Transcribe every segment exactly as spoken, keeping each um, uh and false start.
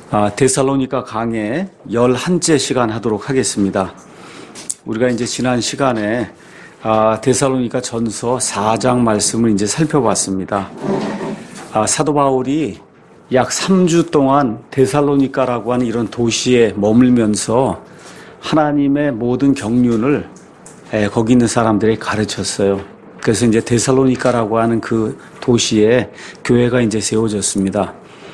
아, 데살로니가 강의 열한째 시간 하도록 하겠습니다. 우리가 이제 지난 시간에 아, 데살로니가 전서 사 장 말씀을 이제 살펴봤습니다. 아, 사도 바울이 약 삼 주 동안 데살로니가라고 하는 이런 도시에 머물면서 하나님의 모든 경륜을 에, 거기 있는 사람들에게 가르쳤어요. 그래서 이제 데살로니가라고 하는 그 도시에 교회가 이제 세워졌습니다.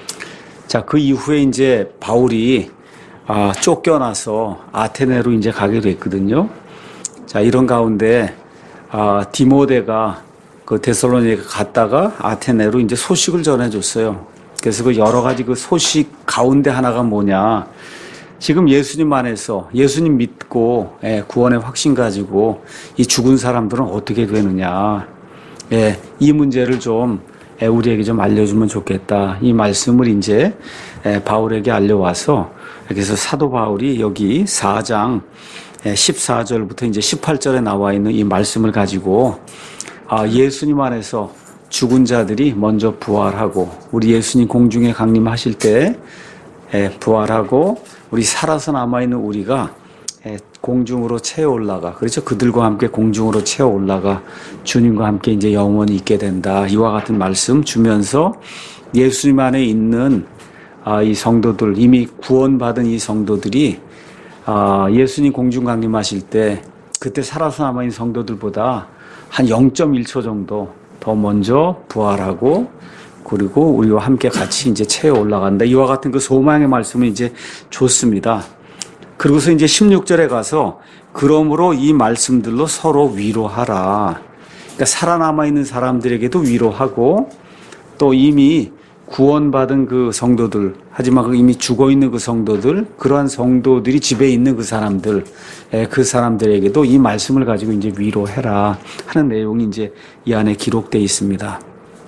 자, 그 이후에 이제 바울이 아, 쫓겨나서 아테네로 이제 가게 됐거든요. 자, 이런 가운데 아, 디모데가 그 데살로니가 갔다가 아테네로 이제 소식을 전해줬어요. 그래서 그 여러 가지 그 소식 가운데 하나가 뭐냐? 지금 예수님 안에서 예수님 믿고 예, 구원의 확신 가지고 이 죽은 사람들은 어떻게 되느냐? 예, 이 문제를 좀 예, 우리에게 좀 알려주면 좋겠다. 이 말씀을 이제 예, 바울에게 알려와서 그래서 사도 바울이 여기 사 장 예, 십사 절부터 이제 십팔 절에 나와 있는 이 말씀을 가지고 아, 예수님 안에서 죽은 자들이 먼저 부활하고 우리 예수님 공중에 강림하실 때 예, 부활하고 우리 살아서 남아있는 우리가 예, 공중으로 채어 올라가. 그렇죠. 그들과 함께 공중으로 채어 올라가 주님과 함께 이제 영원히 있게 된다. 이와 같은 말씀 주면서 예수님 안에 있는 아, 이 성도들, 이미 구원받은 이 성도들이 아, 예수님 공중 강림하실 때 그때 살아서 남아있는 성도들보다 한 영 점 일 초 정도 더 먼저 부활하고 그리고 우리와 함께 같이 이제 채어 올라간다. 이와 같은 그 소망의 말씀을 이제 줬습니다. 그리고서 이제 십육 절에 가서 그러므로 이 말씀들로 서로 위로하라. 그러니까 살아남아 있는 사람들에게도 위로하고 또 이미 구원받은 그 성도들, 하지만 이미 죽어 있는 그 성도들, 그러한 성도들이 집에 있는 그 사람들, 그 사람들에게도 이 말씀을 가지고 이제 위로해라 하는 내용이 이제 이 안에 기록되어 있습니다.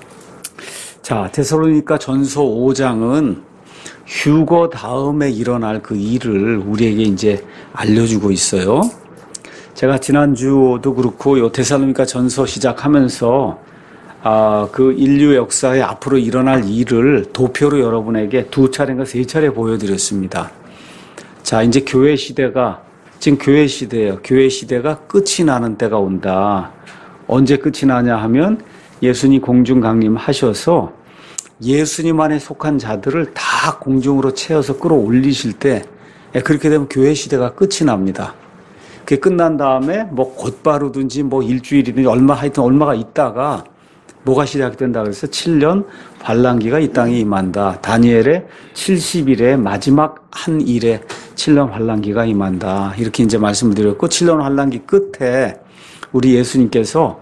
자, 데살로니가 전서 오 장은 휴거 다음에 일어날 그 일을 우리에게 이제 알려주고 있어요. 제가 지난주도 그렇고 요 데살로니가 전서 시작하면서 아, 그 인류 역사에 앞으로 일어날 일을 도표로 여러분에게 두 차례인가 세 차례 보여드렸습니다. 자, 이제 교회 시대가 지금 교회 시대예요. 교회 시대가 끝이 나는 때가 온다. 언제 끝이 나냐 하면 예수님 공중 강림하셔서 예수님 안에 속한 자들을 다 공중으로 채워서 끌어올리실 때 그렇게 되면 교회 시대가 끝이 납니다. 그게 끝난 다음에 뭐 곧바로든지 뭐 일주일이든지 얼마 하여튼 얼마가 있다가 뭐가 시작된다 그래서 칠 년 환란기가 이 땅에 임한다. 다니엘의 칠십 일의 마지막 한 일에 칠 년 환란기가 임한다. 이렇게 이제 말씀을 드렸고 칠 년 환란기 끝에 우리 예수님께서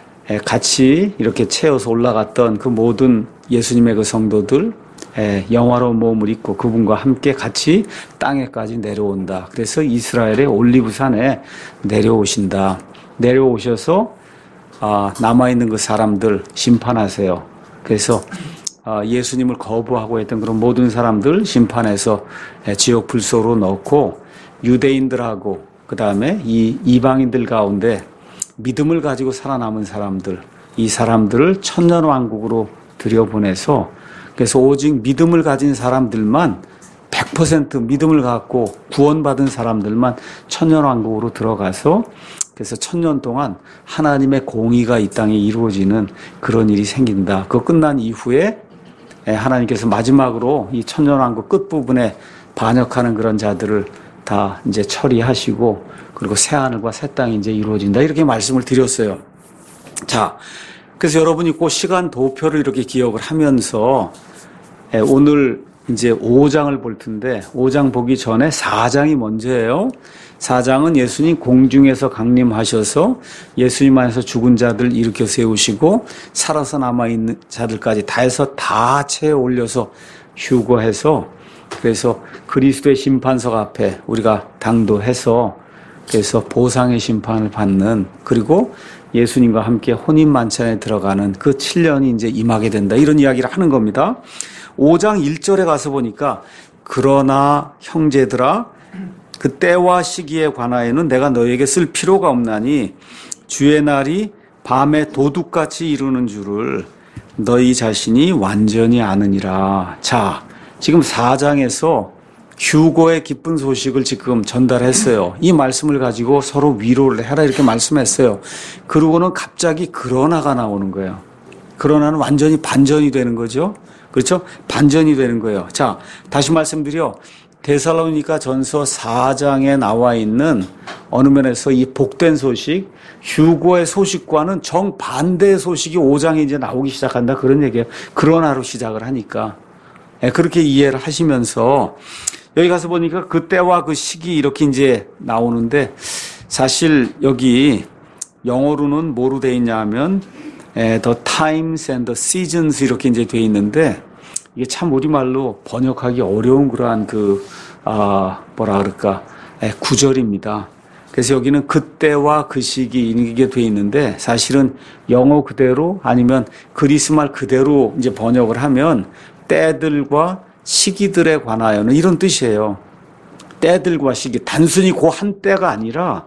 같이 이렇게 채워서 올라갔던 그 모든 예수님의 그 성도들 영화로운 몸을 입고 그분과 함께 같이 땅에까지 내려온다. 그래서 이스라엘의 올리브산에 내려오신다. 내려오셔서 아, 남아있는 그 사람들 심판하세요. 그래서 아, 예수님을 거부하고 했던 그런 모든 사람들 심판해서 지옥 불소로 넣고 유대인들하고 그 다음에 이 이방인들 가운데 믿음을 가지고 살아남은 사람들, 이 사람들을 천년왕국으로 들여보내서 그래서 오직 믿음을 가진 사람들만 백 퍼센트 믿음을 갖고 구원받은 사람들만 천년왕국으로 들어가서 그래서 천년 동안 하나님의 공의가 이 땅에 이루어지는 그런 일이 생긴다. 그 끝난 이후에 하나님께서 마지막으로 이 천년왕국 끝부분에 반역하는 그런 자들을 다 이제 처리하시고 그리고 새하늘과 새 땅이 이제 이루어진다. 이렇게 말씀을 드렸어요. 자, 그래서 여러분이 그 시간 도표를 이렇게 기억을 하면서 오늘 이제 오 장을 볼 텐데 오 장 보기 전에 사 장이 먼저예요. 사 장은 예수님 공중에서 강림하셔서 예수님 안에서 죽은 자들 일으켜 세우시고 살아서 남아있는 자들까지 다 해서 다 채워 올려서 휴거해서 그래서 그리스도의 심판석 앞에 우리가 당도해서 그래서 보상의 심판을 받는 그리고 예수님과 함께 혼인 만찬에 들어가는 그 칠 년이 이제 임하게 된다. 이런 이야기를 하는 겁니다. 오 장 일 절에 가서 보니까 그러나 형제들아 그 때와 시기에 관하여는 내가 너에게 쓸 필요가 없나니 주의 날이 밤에 도둑같이 이루는 줄을 너희 자신이 완전히 아느니라. 자, 지금 사 장에서 휴거의 기쁜 소식을 지금 전달했어요. 이 말씀을 가지고 서로 위로를 해라 이렇게 말씀했어요. 그러고는 갑자기 그러나가 나오는 거예요. 그러나는 완전히 반전이 되는 거죠. 그렇죠? 반전이 되는 거예요. 자, 다시 말씀드려. 데살로니가 전서 사 장에 나와 있는 어느 면에서 이 복된 소식, 휴거의 소식과는 정반대의 소식이 오 장에 이제 나오기 시작한다. 그런 얘기예요. 그러나로 시작을 하니까. 네, 그렇게 이해를 하시면서 여기 가서 보니까 그때와 그 시기 이렇게 이제 나오는데 사실 여기 영어로는 뭐로 돼 있냐 하면 The times and the seasons 이렇게 이제 돼 있는데 이게 참 우리말로 번역하기 어려운 그러한 그, 아, 뭐라 그럴까, 에, 구절입니다. 그래서 여기는 그때와 그 시기 이게 돼 있는데 사실은 영어 그대로 아니면 그리스 말 그대로 이제 번역을 하면 때들과 시기들에 관하여는 이런 뜻이에요. 때들과 시기. 단순히 그 한 때가 아니라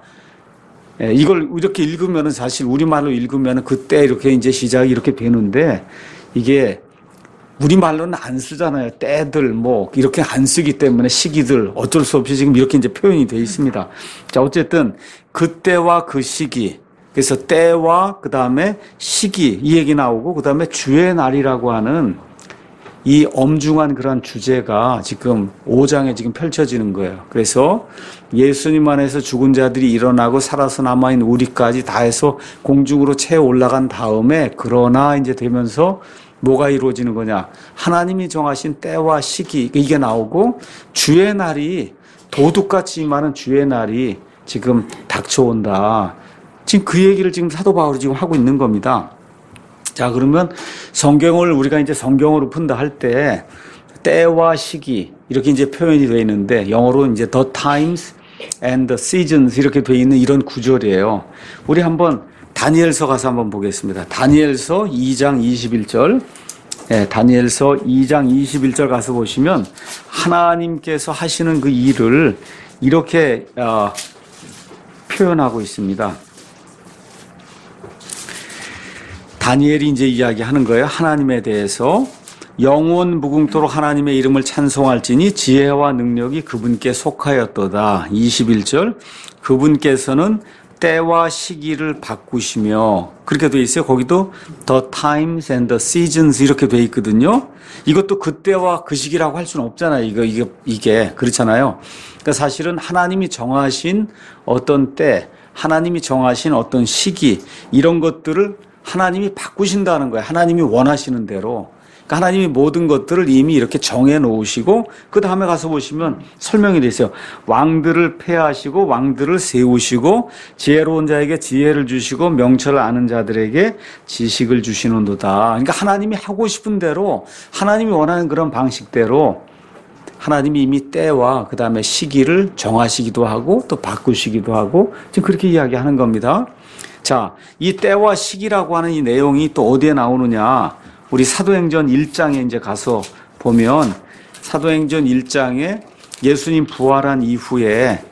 예, 이걸 이렇게 읽으면은 사실 우리말로 읽으면은 그때 이렇게 이제 시작이 이렇게 되는데 이게 우리말로는 안 쓰잖아요. 때들 뭐 이렇게 안 쓰기 때문에 시기들 어쩔 수 없이 지금 이렇게 이제 표현이 되어 있습니다. 자, 어쨌든 그때와 그 시기. 그래서 때와 그다음에 시기 이 얘기 나오고 그다음에 주의 날이라고 하는 이 엄중한 그런 주제가 지금 오 장에 지금 펼쳐지는 거예요. 그래서 예수님 안에서 죽은 자들이 일어나고 살아서 남아있는 우리까지 다 해서 공중으로 채 올라간 다음에 그러나 이제 되면서 뭐가 이루어지는 거냐. 하나님이 정하신 때와 시기 이게 나오고 주의 날이 도둑같이 임하는 주의 날이 지금 닥쳐온다. 지금 그 얘기를 지금 사도 바울이 지금 하고 있는 겁니다. 자, 그러면 성경을 우리가 이제 성경으로 푼다 할 때 때와 시기 이렇게 이제 표현이 되어 있는데 영어로 이제 the times and the seasons 이렇게 되어 있는 이런 구절이에요. 우리 한번 다니엘서 가서 한번 보겠습니다. 다니엘서 이 장 이십일 절. 네, 다니엘서 이 장 이십일 절 가서 보시면 하나님께서 하시는 그 일을 이렇게 어, 표현하고 있습니다. 다니엘이 이제 이야기하는 거예요. 하나님에 대해서 영원 무궁토록 하나님의 이름을 찬송할지니 지혜와 능력이 그분께 속하였도다. 이십일 절 그분께서는 때와 시기를 바꾸시며 그렇게 돼 있어요. 거기도 the times and the seasons 이렇게 돼 있거든요. 이것도 그때와 그 시기라고 할 수는 없잖아요. 이거 이게 이게 그렇잖아요. 그러니까 사실은 하나님이 정하신 어떤 때, 하나님이 정하신 어떤 시기 이런 것들을 하나님이 바꾸신다는 거예요. 하나님이 원하시는 대로. 그러니까 하나님이 모든 것들을 이미 이렇게 정해 놓으시고 그 다음에 가서 보시면 설명이 돼 있어요. 왕들을 폐하시고 왕들을 세우시고 지혜로운 자에게 지혜를 주시고 명철을 아는 자들에게 지식을 주시는도다. 그러니까 하나님이 하고 싶은 대로 하나님이 원하는 그런 방식대로 하나님이 이미 때와 그 다음에 시기를 정하시기도 하고 또 바꾸시기도 하고 지금 그렇게 이야기하는 겁니다. 자, 이 때와 시기라고 하는 이 내용이 또 어디에 나오느냐? 우리 사도행전 일 장에 이제 가서 보면 사도행전 일 장에 예수님 부활한 이후에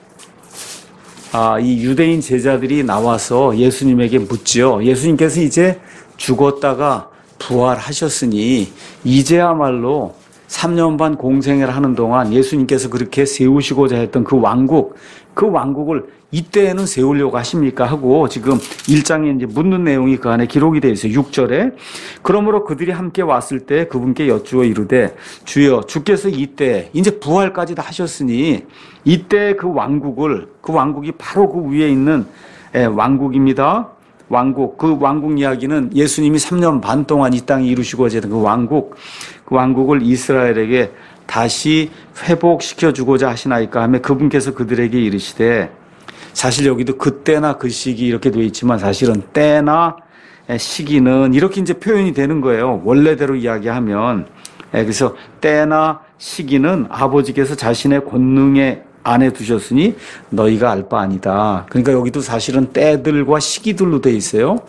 아, 이 유대인 제자들이 나와서 예수님에게 묻죠. 예수님께서 이제 죽었다가 부활하셨으니 이제야말로 삼 년 반 공생애를 하는 동안 예수님께서 그렇게 세우시고자 했던 그 왕국, 그 왕국을 이때에는 세우려고 하십니까? 하고 지금 일 장에 이제 묻는 내용이 그 안에 기록이 되어 있어요. 육 절에. 그러므로 그들이 함께 왔을 때 그분께 여쭈어 이르되 주여 주께서 이때 이제 부활까지 다 하셨으니 이때 그 왕국을 그 왕국이 바로 그 위에 있는 왕국입니다. 왕국, 그 왕국 이야기는 예수님이 삼 년 반 동안 이 땅에 이루시고자 했던 그 왕국, 그 왕국을 이스라엘에게 다시 회복시켜주고자 하시나이까 하며 그분께서 그들에게 이르시되 사실 여기도 그때나 그 시기 이렇게 되어 있지만 사실은 때나 시기는 이렇게 이제 표현이 되는 거예요. 원래대로 이야기하면. 그래서 때나 시기는 아버지께서 자신의 권능에 안에 두셨으니 너희가 알 바 아니다. 그러니까 여기도 사실은 때들과 시기들로 돼 있어요.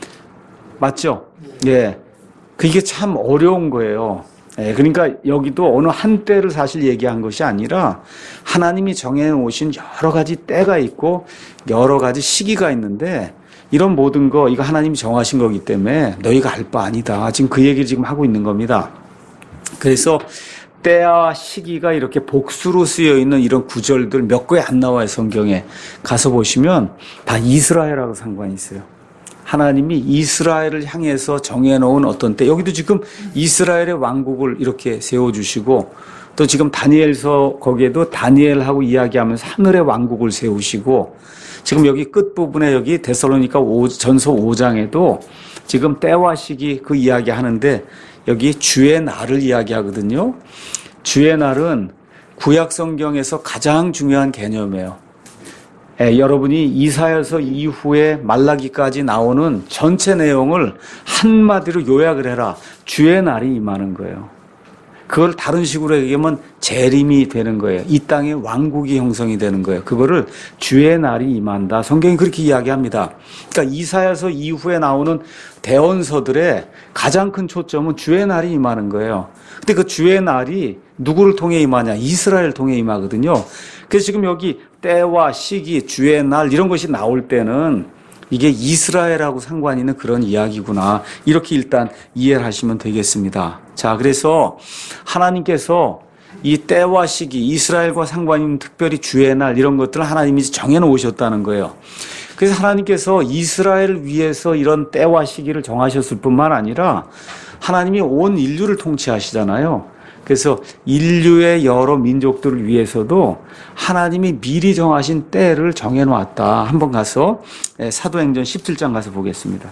맞죠? 예. 그게 참 어려운 거예요. 예. 그러니까 여기도 어느 한 때를 사실 얘기한 것이 아니라 하나님이 정해 놓으신 여러 가지 때가 있고 여러 가지 시기가 있는데 이런 모든 거 이거 하나님이 정하신 거기 때문에 너희가 알 바 아니다. 지금 그 얘기를 지금 하고 있는 겁니다. 그래서 때와 시기가 이렇게 복수로 쓰여 있는 이런 구절들 몇 개 안 나와요, 성경에. 가서 보시면 다 이스라엘하고 상관이 있어요. 하나님이 이스라엘을 향해서 정해놓은 어떤 때, 여기도 지금 이스라엘의 왕국을 이렇게 세워주시고, 또 지금 다니엘서 거기에도 다니엘하고 이야기하면서 하늘의 왕국을 세우시고, 지금 여기 끝부분에 여기 데살로니가 전서 오 장에도 지금 때와 시기 그 이야기 하는데, 여기 주의 날을 이야기하거든요. 주의 날은 구약 성경에서 가장 중요한 개념이에요. 예, 여러분이 이사야서 이후에 말라기까지 나오는 전체 내용을 한마디로 요약을 해라. 주의 날이 임하는 거예요. 그걸 다른 식으로 얘기하면 재림이 되는 거예요. 이 땅에 왕국이 형성이 되는 거예요. 그거를 주의 날이 임한다. 성경이 그렇게 이야기합니다. 그러니까 이사야서 이후에 나오는 대언서들의 가장 큰 초점은 주의 날이 임하는 거예요. 근데 그 주의 날이 누구를 통해 임하냐? 이스라엘을 통해 임하거든요. 그래서 지금 여기 때와 시기, 주의 날 이런 것이 나올 때는 이게 이스라엘하고 상관 있는 그런 이야기구나. 이렇게 일단 이해를 하시면 되겠습니다. 자, 그래서 하나님께서 이 때와 시기, 이스라엘과 상관 있는 특별히 주의 날 이런 것들을 하나님이 정해놓으셨다는 거예요. 그래서 하나님께서 이스라엘을 위해서 이런 때와 시기를 정하셨을 뿐만 아니라 하나님이 온 인류를 통치하시잖아요. 그래서 인류의 여러 민족들을 위해서도 하나님이 미리 정하신 때를 정해놓았다. 한번 가서 사도행전 십칠 장 가서 보겠습니다.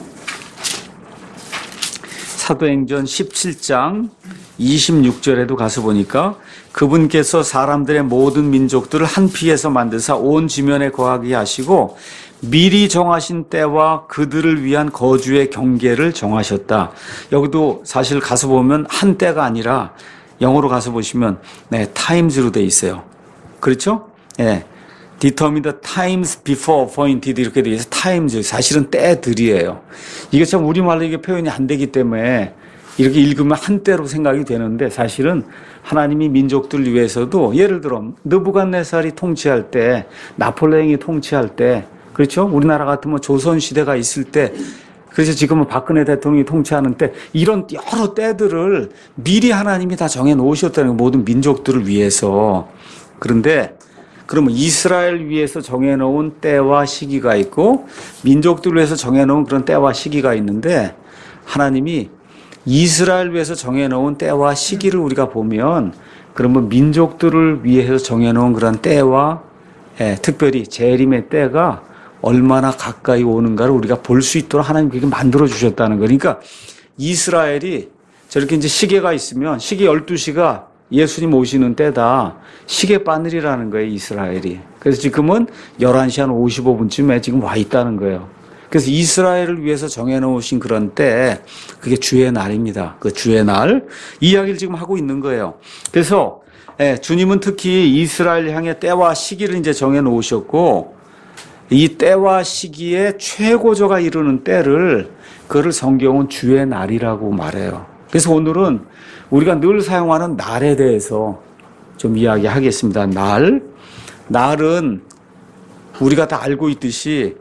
사도행전 십칠 장 이십육 절에도 가서 보니까 그분께서 사람들의 모든 민족들을 한 피에서 만드사 온 지면에 거하게 하시고 미리 정하신 때와 그들을 위한 거주의 경계를 정하셨다. 여기도 사실 가서 보면 한 때가 아니라 영어로 가서 보시면 네, times로 돼 있어요. 그렇죠? 예. determine the times before appointed 이렇게 돼 있어서 times 사실은 때들이에요. 이게 참 우리말로 이게 표현이 안 되기 때문에 이렇게 읽으면 한때로 생각이 되는데 사실은 하나님이 민족들 위해서도 예를 들어 느부갓네살이 통치할 때 나폴레옹이 통치할 때 그렇죠? 우리나라 같으면 조선시대가 있을 때 그래서 지금은 박근혜 대통령이 통치하는 때 이런 여러 때들을 미리 하나님이 다 정해 놓으셨다는 거예요. 모든 민족들을 위해서. 그런데 그러면 이스라엘 위해서 정해 놓은 때와 시기가 있고 민족들을 위해서 정해 놓은 그런 때와 시기가 있는데 하나님이 이스라엘 위해서 정해 놓은 때와 시기를 우리가 보면 그러면 민족들을 위해서 정해 놓은 그런 때와 예, 특별히 재림의 때가 얼마나 가까이 오는가를 우리가 볼 수 있도록 하나님 그렇게 만들어 주셨다는 거. 그러니까 이스라엘이 저렇게 이제 시계가 있으면 시계 열두 시가 예수님 오시는 때다. 시계 바늘이라는 거예요, 이스라엘이. 그래서 지금은 열한 시 한 오십오 분쯤에 지금 와 있다는 거예요. 그래서 이스라엘을 위해서 정해놓으신 그런 때, 그게 주의 날입니다. 그 주의 날. 이 이야기를 지금 하고 있는 거예요. 그래서, 예, 주님은 특히 이스라엘 향해 때와 시기를 이제 정해놓으셨고, 이 때와 시기에 최고조가 이르는 때를 그거를 성경은 주의 날이라고 말해요. 그래서 오늘은 우리가 늘 사용하는 날에 대해서 좀 이야기하겠습니다. 날. 날은 우리가 다 알고 있듯이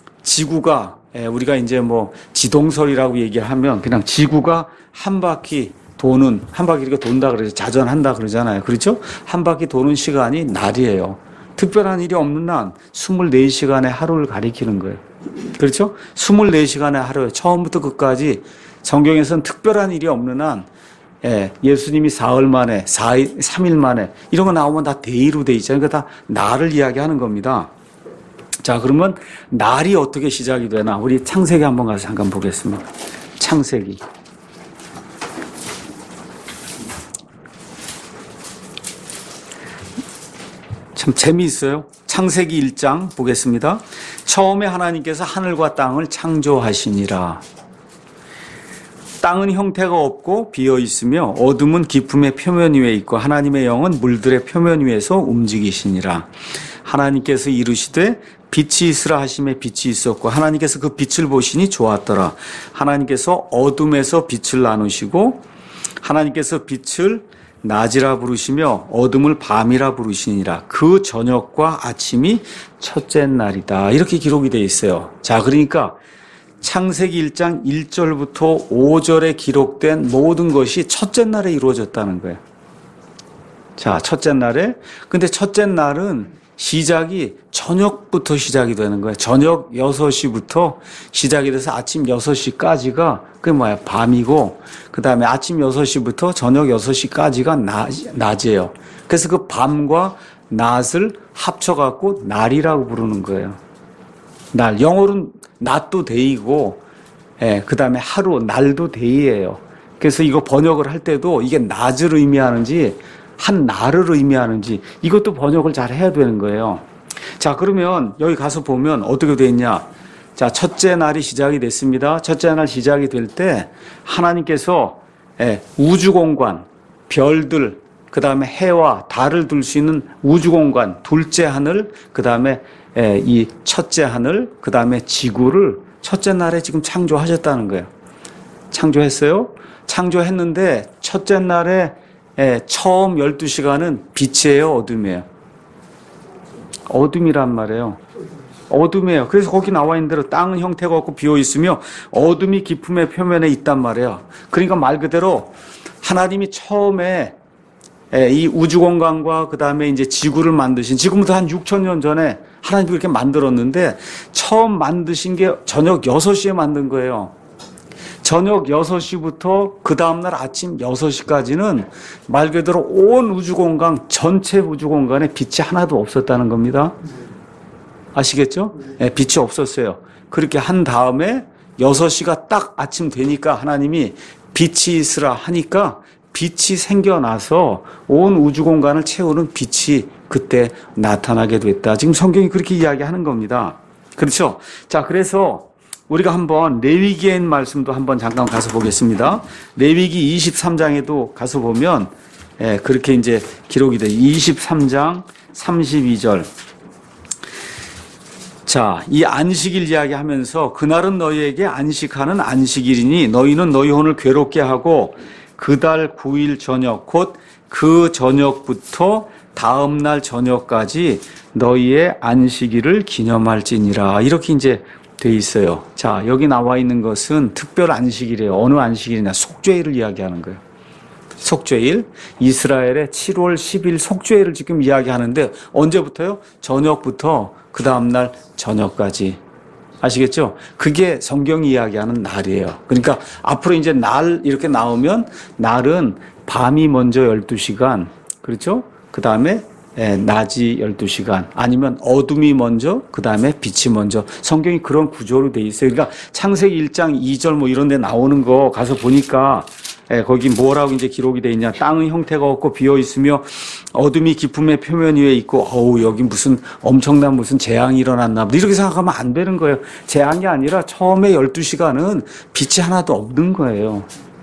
지구가 우리가 이제 뭐 지동설이라고 얘기하면 그냥 지구가 한 바퀴 도는 한 바퀴 이렇게 돈다 그러죠. 자전한다 그러잖아요. 그렇죠? 한 바퀴 도는 시간이 날이에요. 특별한 일이 없는 날 이십사 시간의 하루를 가리키는 거예요. 그렇죠? 이십사 시간의 하루 처음부터 끝까지 성경에서는 특별한 일이 없는 한 예, 예수님이 사흘 만에 사 일, 삼 일 만에 이런 거 나오면 다 데이로 돼 있잖아요. 그러니까 다 날을 이야기하는 겁니다. 자, 그러면 날이 어떻게 시작이 되나 우리 창세기 한번 가서 잠깐 보겠습니다. 창세기 참 재미있어요. 창세기 일 장 보겠습니다. 처음에 하나님께서 하늘과 땅을 창조하시니라. 땅은 형태가 없고 비어 있으며 어둠은 깊음의 표면 위에 있고 하나님의 영은 물들의 표면 위에서 움직이시니라. 하나님께서 이르시되 빛이 있으라 하심에 빛이 있었고 하나님께서 그 빛을 보시니 좋았더라. 하나님께서 어둠에서 빛을 나누시고 하나님께서 빛을 낮이라 부르시며 어둠을 밤이라 부르시니라. 그 저녁과 아침이 첫째 날이다. 이렇게 기록이 되어 있어요. 자, 그러니까 창세기 일 장 일 절부터 오 절에 기록된 모든 것이 첫째 날에 이루어졌다는 거예요. 자, 첫째 날에. 근데 첫째 날은 시작이 저녁부터 시작이 되는 거예요. 저녁 여섯 시부터 시작이 돼서 아침 여섯 시까지가 그게 뭐야? 밤이고, 그 다음에 아침 여섯 시부터 저녁 여섯 시까지가 낮, 낮이에요. 그래서 그 밤과 낮을 합쳐갖고 날이라고 부르는 거예요. 날. 영어로는 낮도 데이고, 예, 그 다음에 하루, 날도 데이예요. 그래서 이거 번역을 할 때도 이게 낮을 의미하는지 한 날을 의미하는지 이것도 번역을 잘 해야 되는 거예요. 자, 그러면 여기 가서 보면 어떻게 돼 있냐? 자, 첫째 날이 시작이 됐습니다. 첫째 날 시작이 될 때 하나님께서 예, 우주공간, 별들, 그 다음에 해와 달을 둘 수 있는 우주공간, 둘째 하늘, 그 다음에 예, 이 첫째 하늘, 그 다음에 지구를 첫째 날에 지금 창조하셨다는 거예요. 창조했어요. 창조했는데 첫째 날에 예, 처음 열두 시간은 빛이에요, 어둠이에요? 어둠이란 말이에요. 어둠이에요. 그래서 거기 나와 있는 대로 땅은 형태가 없고 비어 있으며 어둠이 깊음의 표면에 있단 말이에요. 그러니까 말 그대로 하나님이 처음에 예, 이 우주공간과 그 다음에 이제 지구를 만드신, 지금부터 한 육천 년 전에 하나님이 그렇게 만들었는데 처음 만드신 게 저녁 여섯 시에 만든 거예요. 저녁 여섯 시부터 그 다음날 아침 여섯 시까지는 말 그대로 온 우주공간, 전체 우주공간에 빛이 하나도 없었다는 겁니다. 아시겠죠? 네, 빛이 없었어요. 그렇게 한 다음에 여섯 시가 딱 아침 되니까 하나님이 빛이 있으라 하니까 빛이 생겨나서 온 우주공간을 채우는 빛이 그때 나타나게 됐다. 지금 성경이 그렇게 이야기하는 겁니다. 그렇죠? 자, 그래서 우리가 한번 레위기의 말씀도 한번 잠깐 가서 보겠습니다. 레위기 이십삼 장에도 가서 보면 예, 그렇게 이제 기록이 돼요. 이십삼 장 삼십이 절. 자, 이 안식일 이야기하면서 그날은 너희에게 안식하는 안식일이니 너희는 너희 혼을 괴롭게 하고 그달 구 일 저녁 곧 그 저녁부터 다음 날 저녁까지 너희의 안식일을 기념할지니라. 이렇게 이제 돼 있어요. 자, 여기 나와 있는 것은 특별 안식일이에요. 어느 안식일이냐? 속죄일을 이야기하는 거예요. 속죄일. 이스라엘의 칠월 십일 속죄일을 지금 이야기하는데 언제부터요? 저녁부터 그 다음날 저녁까지. 아시겠죠? 그게 성경이 이야기하는 날이에요. 그러니까 앞으로 이제 날 이렇게 나오면 날은 밤이 먼저 열두 시간, 그렇죠? 그 다음에 예, 낮이 열두 시간, 아니면 어둠이 먼저, 그 다음에 빛이 먼저. 성경이 그런 구조로 돼 있어요. 그러니까 창세기 일 장 이 절 뭐 이런 데 나오는 거 가서 보니까 예, 거기 뭐라고 이제 기록이 돼 있냐. 땅은 형태가 없고 비어 있으며 어둠이 깊음의 표면 위에 있고, 어우, 여기 무슨 엄청난 무슨 재앙이 일어났나. 이렇게 생각하면 안 되는 거예요. 재앙이 아니라 처음에 열두 시간은 빛이 하나도 없는 거예요.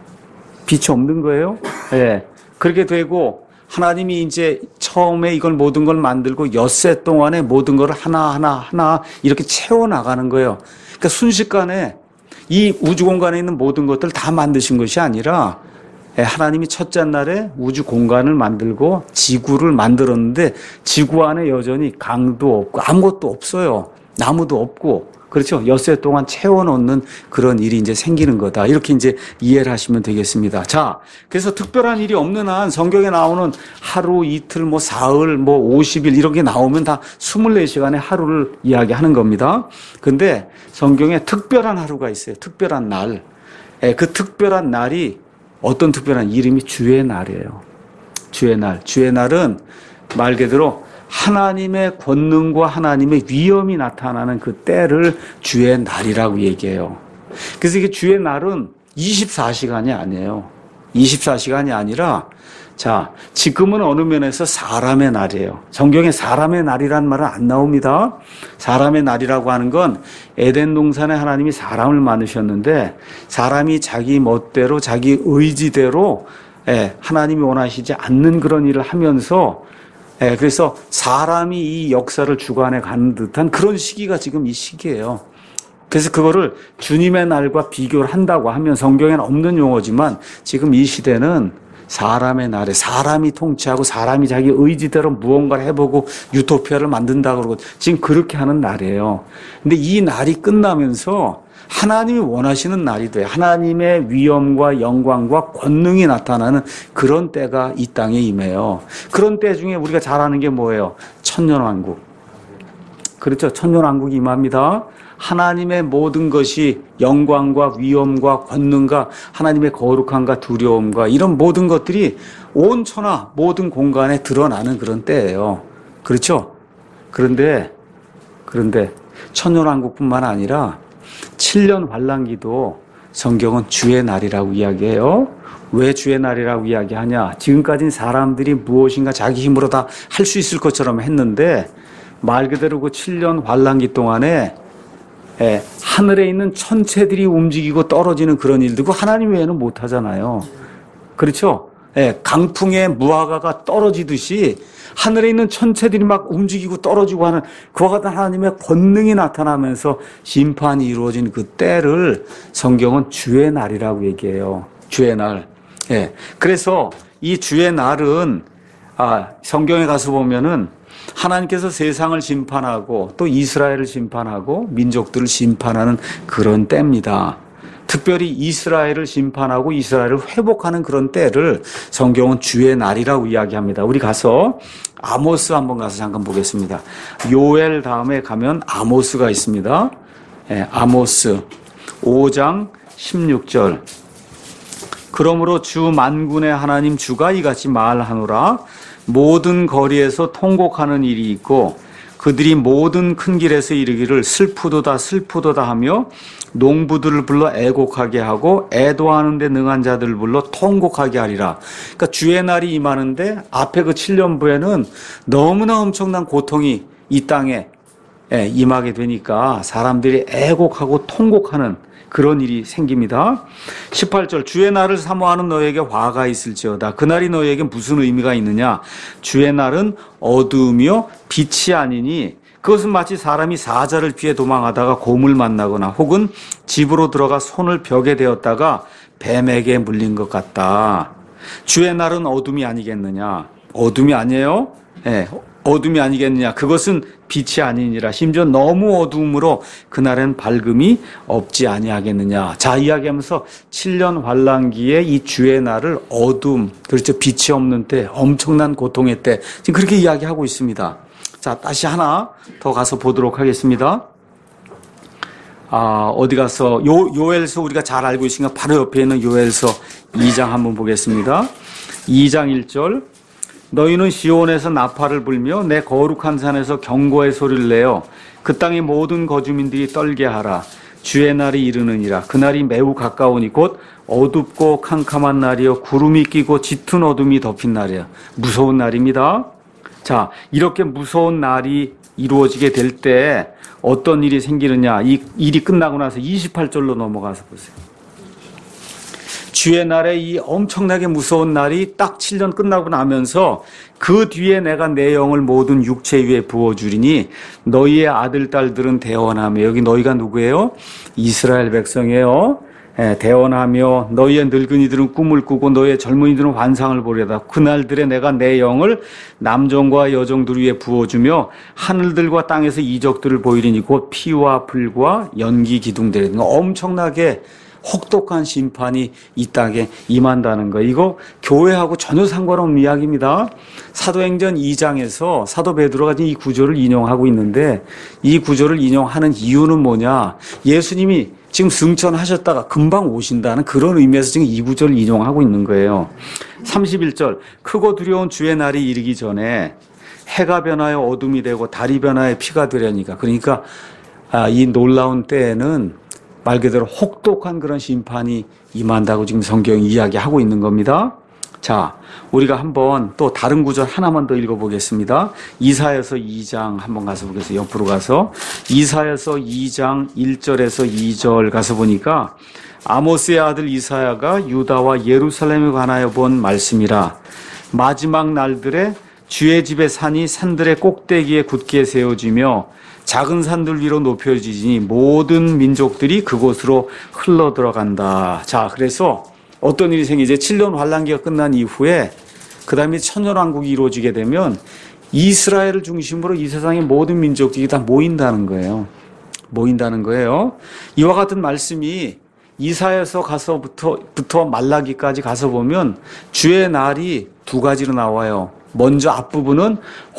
빛이 없는 거예요. 예. 그렇게 되고, 하나님이 이제 처음에 이걸 모든 걸 만들고 엿새 동안에 모든 걸 하나하나 하나 이렇게 채워나가는 거예요. 그러니까 순식간에 이 우주공간에 있는 모든 것들을 다 만드신 것이 아니라 하나님이 첫째 날에 우주공간을 만들고 지구를 만들었는데 지구 안에 여전히 강도 없고 아무것도 없어요. 나무도 없고. 그렇죠. 엿새 동안 채워놓는 그런 일이 이제 생기는 거다. 이렇게 이제 이해를 하시면 되겠습니다. 자, 그래서 특별한 일이 없는 한 성경에 나오는 하루, 이틀, 뭐 사흘, 뭐 오십 일 이런 게 나오면 다 이십사 시간의 하루를 이야기하는 겁니다. 근데 성경에 특별한 하루가 있어요. 특별한 날. 그 특별한 날이 어떤 특별한 이름이 주의 날이에요. 주의 날. 주의 날은 말 그대로 하나님의 권능과 하나님의 위엄이 나타나는 그 때를 주의 날이라고 얘기해요. 그래서 이게 주의 날은 이십사 시간이 아니에요. 이십사 시간이 아니라, 자, 지금은 어느 면에서 사람의 날이에요. 성경에 사람의 날이란 말은 안 나옵니다. 사람의 날이라고 하는 건 에덴 동산에 하나님이 사람을 만드셨는데 사람이 자기 멋대로 자기 의지대로 하나님이 원하시지 않는 그런 일을 하면서 예, 그래서 사람이 이 역사를 주관해 가는 듯한 그런 시기가 지금 이 시기예요. 그래서 그거를 주님의 날과 비교를 한다고 하면 성경에는 없는 용어지만 지금 이 시대는 사람의 날에 사람이 통치하고 사람이 자기 의지대로 무언가를 해보고 유토피아를 만든다 그러고 지금 그렇게 하는 날이에요. 근데 이 날이 끝나면서 하나님이 원하시는 날이 돼요. 하나님의 위엄과 영광과 권능이 나타나는 그런 때가 이 땅에 임해요. 그런 때 중에 우리가 잘 아는 게 뭐예요? 천년왕국. 그렇죠. 천년왕국이 임합니다. 하나님의 모든 것이 영광과 위엄과 권능과 하나님의 거룩함과 두려움과 이런 모든 것들이 온 천하 모든 공간에 드러나는 그런 때예요. 그렇죠? 그런데 그런데 천년왕국뿐만 아니라 칠 년 환란기도 성경은 주의 날이라고 이야기해요. 왜 주의 날이라고 이야기하냐? 지금까지는 사람들이 무엇인가 자기 힘으로 다 할 수 있을 것처럼 했는데 말 그대로 그 칠 년 환란기 동안에 예, 하늘에 있는 천체들이 움직이고 떨어지는 그런 일들, 그 하나님 외에는 못 하잖아요. 그렇죠? 예, 강풍에 무화과가 떨어지듯이 하늘에 있는 천체들이 막 움직이고 떨어지고 하는 그와 같은 하나님의 권능이 나타나면서 심판이 이루어진 그 때를 성경은 주의 날이라고 얘기해요. 주의 날. 예, 그래서 이 주의 날은 아, 성경에 가서 보면은 하나님께서 세상을 심판하고 또 이스라엘을 심판하고 민족들을 심판하는 그런 때입니다. 특별히 이스라엘을 심판하고 이스라엘을 회복하는 그런 때를 성경은 주의 날이라고 이야기합니다. 우리 가서 아모스 한번 가서 잠깐 보겠습니다. 요엘 다음에 가면 아모스가 있습니다. 네, 아모스 오 장 십육 절. 그러므로 주 만군의 하나님 주가 이같이 말하노라. 모든 거리에서 통곡하는 일이 있고 그들이 모든 큰 길에서 이르기를 슬프도다 슬프도다 하며 농부들을 불러 애곡하게 하고 애도하는 데 능한 자들을 불러 통곡하게 하리라. 그러니까 주의 날이 임하는데 앞에 그 칠 년부에는 너무나 엄청난 고통이 이 땅에 임하게 되니까 사람들이 애곡하고 통곡하는 그런 일이 생깁니다. 십팔 절. 주의 날을 사모하는 너에게 화가 있을지어다. 그날이 너에게 무슨 의미가 있느냐? 주의 날은 어두우며 빛이 아니니 그것은 마치 사람이 사자를 피해 도망하다가 곰을 만나거나 혹은 집으로 들어가 손을 벽에 대었다가 뱀에게 물린 것 같다. 주의 날은 어둠이 아니겠느냐? 어둠이 아니에요? 네, 어둠이 아니겠느냐? 그것은 빛이 아니니라. 심지어 너무 어두움으로 그날엔 밝음이 없지 아니하겠느냐. 자, 이야기하면서 칠 년 환란기에 이 주의 날을 어둠, 그렇죠, 빛이 없는 때, 엄청난 고통의 때, 지금 그렇게 이야기하고 있습니다. 자, 다시 하나 더 가서 보도록 하겠습니다. 아, 어디 가서 요 요엘서 우리가 잘 알고 있으니까 바로 옆에 있는 요엘서 이 장 한번 보겠습니다. 이 장 일 절. 너희는 시온에서 나팔을 불며 내 거룩한 산에서 경고의 소리를 내어 그 땅의 모든 거주민들이 떨게 하라. 주의 날이 이르느니라. 그날이 매우 가까우니 곧 어둡고 캄캄한 날이요 구름이 끼고 짙은 어둠이 덮인 날이야. 무서운 날입니다. 자, 이렇게 무서운 날이 이루어지게 될 때 어떤 일이 생기느냐. 이 일이 끝나고 나서 이십팔 절로 넘어가서 보세요. 주의 날에 이 엄청나게 무서운 날이 딱 칠 년 끝나고 나면서 그 뒤에 내가 내 영을 모든 육체 위에 부어주리니 너희의 아들, 딸들은 대언하며, 여기 너희가 누구예요? 이스라엘 백성이에요. 예, 대언하며 너희의 늙은이들은 꿈을 꾸고 너희의 젊은이들은 환상을 보려다. 그날들에 내가 내 영을 남종과 여종들 위에 부어주며 하늘들과 땅에서 이적들을 보이리니 곧 피와 불과 연기 기둥들이 엄청나게 혹독한 심판이 이 땅에 임한다는 거. 이거 교회하고 전혀 상관없는 이야기입니다. 사도행전 이 장에서 사도 베드로가 이 구절을 인용하고 있는데 이 구절을 인용하는 이유는 뭐냐? 예수님이 지금 승천하셨다가 금방 오신다는 그런 의미에서 지금 이 구절을 인용하고 있는 거예요. 삼십일 절. 크고 두려운 주의 날이 이르기 전에 해가 변하여 어둠이 되고 달이 변하여 피가 되려니까. 그러니까 이 놀라운 때에는 말 그대로 혹독한 그런 심판이 임한다고 지금 성경이 이야기하고 있는 겁니다. 자, 우리가 한번 또 다른 구절 하나만 더 읽어보겠습니다. 이사야서 이 장 한번 가서 보겠습니다. 옆으로 가서 이사야서 이 장 일 절에서 이 절 가서 보니까 아모스의 아들 이사야가 유다와 예루살렘에 관하여 본 말씀이라. 마지막 날들에 주의 집의 산이 산들의 꼭대기에 굳게 세워지며 작은 산들 위로 높여지니 모든 민족들이 그곳으로 흘러 들어간다. 자, 그래서 어떤 일이 생기죠? 칠 년 환란기가 끝난 이후에 그 다음에 천년왕국이 이루어지게 되면 이스라엘을 중심으로 이 세상의 모든 민족들이 다 모인다는 거예요. 모인다는 거예요. 이와 같은 말씀이 이사야서 가서부터 부터 말라기까지 가서 보면 주의 날이 두 가지로 나와요. 먼저 앞부분은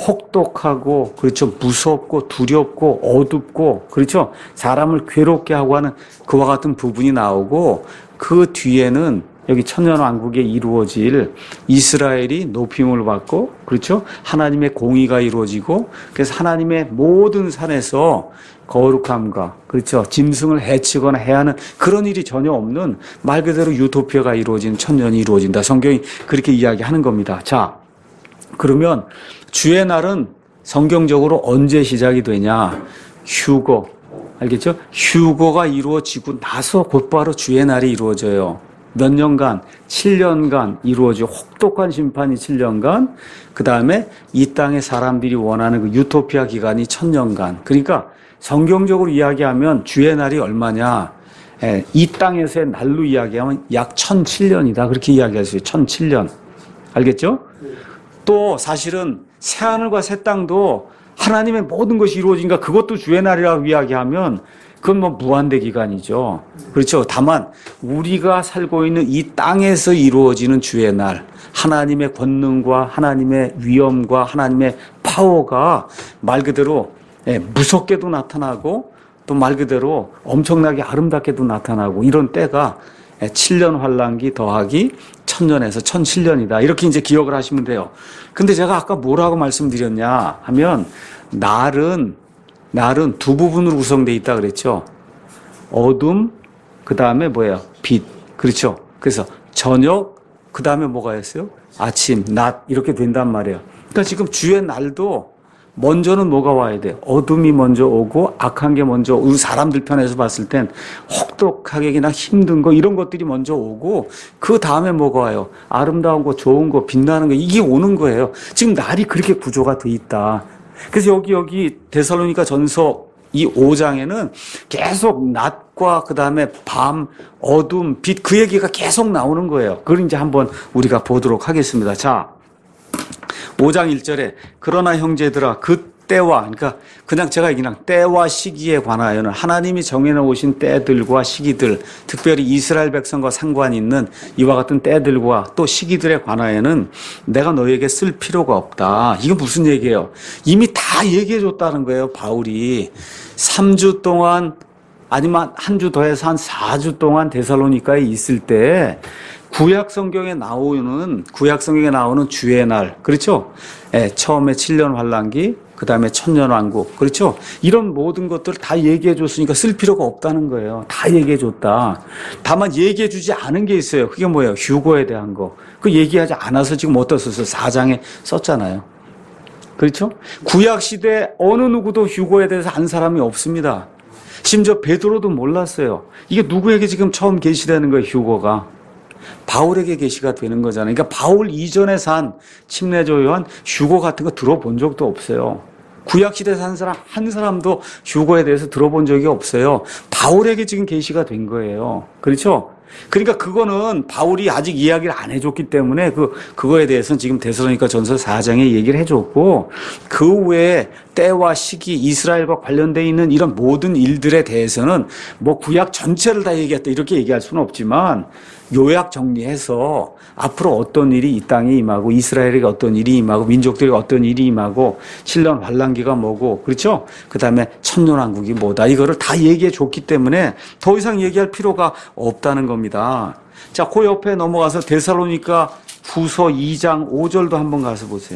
혹독하고, 그렇죠, 무섭고 두렵고 어둡고, 그렇죠, 사람을 괴롭게 하고 하는 그와 같은 부분이 나오고, 그 뒤에는 여기 천년왕국에 이루어질 이스라엘이 높임을 받고, 그렇죠, 하나님의 공의가 이루어지고, 그래서 하나님의 모든 산에서 거룩함과, 그렇죠, 짐승을 해치거나 해야 하는 그런 일이 전혀 없는 말 그대로 유토피아가 이루어진 천년이 이루어진다. 성경이 그렇게 이야기하는 겁니다. 자, 그러면 주의 날은 성경적으로 언제 시작이 되냐? 휴거. 알겠죠? 휴거가 이루어지고 나서 곧바로 주의 날이 이루어져요. 몇 년간? 칠 년간 이루어지고 혹독한 심판이 칠 년간, 그 다음에 이 땅의 사람들이 원하는 그 유토피아 기간이 천년간. 그러니까 성경적으로 이야기하면 주의 날이 얼마냐? 예, 이 땅에서의 날로 이야기하면 약 천칠 년이다. 그렇게 이야기할 수 있어요. 천칠 년. 알겠죠? 또 사실은 새하늘과 새 땅도 하나님의 모든 것이 이루어진가 그것도 주의 날이라고 이야기하면 그건 뭐 무한대 기간이죠. 그렇죠. 다만 우리가 살고 있는 이 땅에서 이루어지는 주의 날, 하나님의 권능과 하나님의 위엄과 하나님의 파워가 말 그대로 무섭게도 나타나고 또 말 그대로 엄청나게 아름답게도 나타나고 이런 때가 칠 년 환란기 더하기 천년에서 천칠 년이다. 이렇게 이제 기억을 하시면 돼요. 근데 제가 아까 뭐라고 말씀드렸냐 하면 날은 날은 두 부분으로 구성되어 있다 그랬죠. 어둠, 그 다음에 뭐예요? 빛. 그렇죠. 그래서 저녁, 그 다음에 뭐가 있어요? 아침, 낮 이렇게 된단 말이에요. 그러니까 지금 주의 날도 먼저는 뭐가 와야 돼요? 어둠이 먼저 오고 악한 게 먼저 오고 사람들 편에서 봤을 땐 혹독하게나 힘든 거 이런 것들이 먼저 오고 그 다음에 뭐가 와요? 아름다운 거, 좋은 거, 빛나는 거 이게 오는 거예요. 지금 날이 그렇게 구조가 돼 있다. 그래서 여기 여기 데살로니가 전서 이 오 장에는 계속 낮과 그 다음에 밤, 어둠, 빛 그 얘기가 계속 나오는 거예요. 그걸 이제 한번 우리가 보도록 하겠습니다. 자. 오 장 일 절에 그러나 형제들아 그 때와 그러니까 그냥 제가 그냥 때와 시기에 관하여는 하나님이 정해놓으신 때들과 시기들 특별히 이스라엘 백성과 상관 있는 이와 같은 때들과 또 시기들에 관하여는 내가 너에게 쓸 필요가 없다. 이건 무슨 얘기예요? 이미 다 얘기해 줬다는 거예요. 바울이 삼 주 동안 아니면 한 주 더해서 한 사 주 동안 데살로니가에 있을 때 구약 성경에 나오는 구약 성경에 나오는 주의 날 그렇죠? 예, 처음에 칠 년 환란기, 그 다음에 천년 왕국 그렇죠? 이런 모든 것들을 다 얘기해 줬으니까 쓸 필요가 없다는 거예요. 다 얘기해 줬다. 다만 얘기해 주지 않은 게 있어요. 그게 뭐예요? 휴거에 대한 거. 그 얘기하지 않아서 지금 어디다 썼어요? 사 장에 썼잖아요. 그렇죠? 구약 시대 어느 누구도 휴거에 대해서 안 사람이 없습니다. 심지어 베드로도 몰랐어요. 이게 누구에게 지금 처음 계시되는 거예요? 휴거가. 바울에게 계시가 되는 거잖아요. 그러니까 바울 이전에 산 침례조 요한 휴거 같은 거 들어본 적도 없어요. 구약시대에 산 사람 한 사람도 휴거에 대해서 들어본 적이 없어요. 바울에게 지금 계시가 된 거예요. 그렇죠? 그러니까 그거는 바울이 아직 이야기를 안 해줬기 때문에 그, 그거에 대해서는 지금 데살로니가 전서 사 장에 얘기를 해줬고 그 외에 때와 시기, 이스라엘과 관련되어 있는 이런 모든 일들에 대해서는 뭐 구약 전체를 다 얘기했다 이렇게 얘기할 수는 없지만 요약 정리해서 앞으로 어떤 일이 이 땅에 임하고 이스라엘에게 어떤 일이 임하고 민족들에게 어떤 일이 임하고 칠 년 환란기가 뭐고 그렇죠? 그 다음에 천년왕국이 뭐다 이거를 다 얘기해 줬기 때문에 더 이상 얘기할 필요가 없다는 겁니다. 자, 그 옆에 넘어가서 데살로니가 후서 이 장 오 절도 한번 가서 보세요.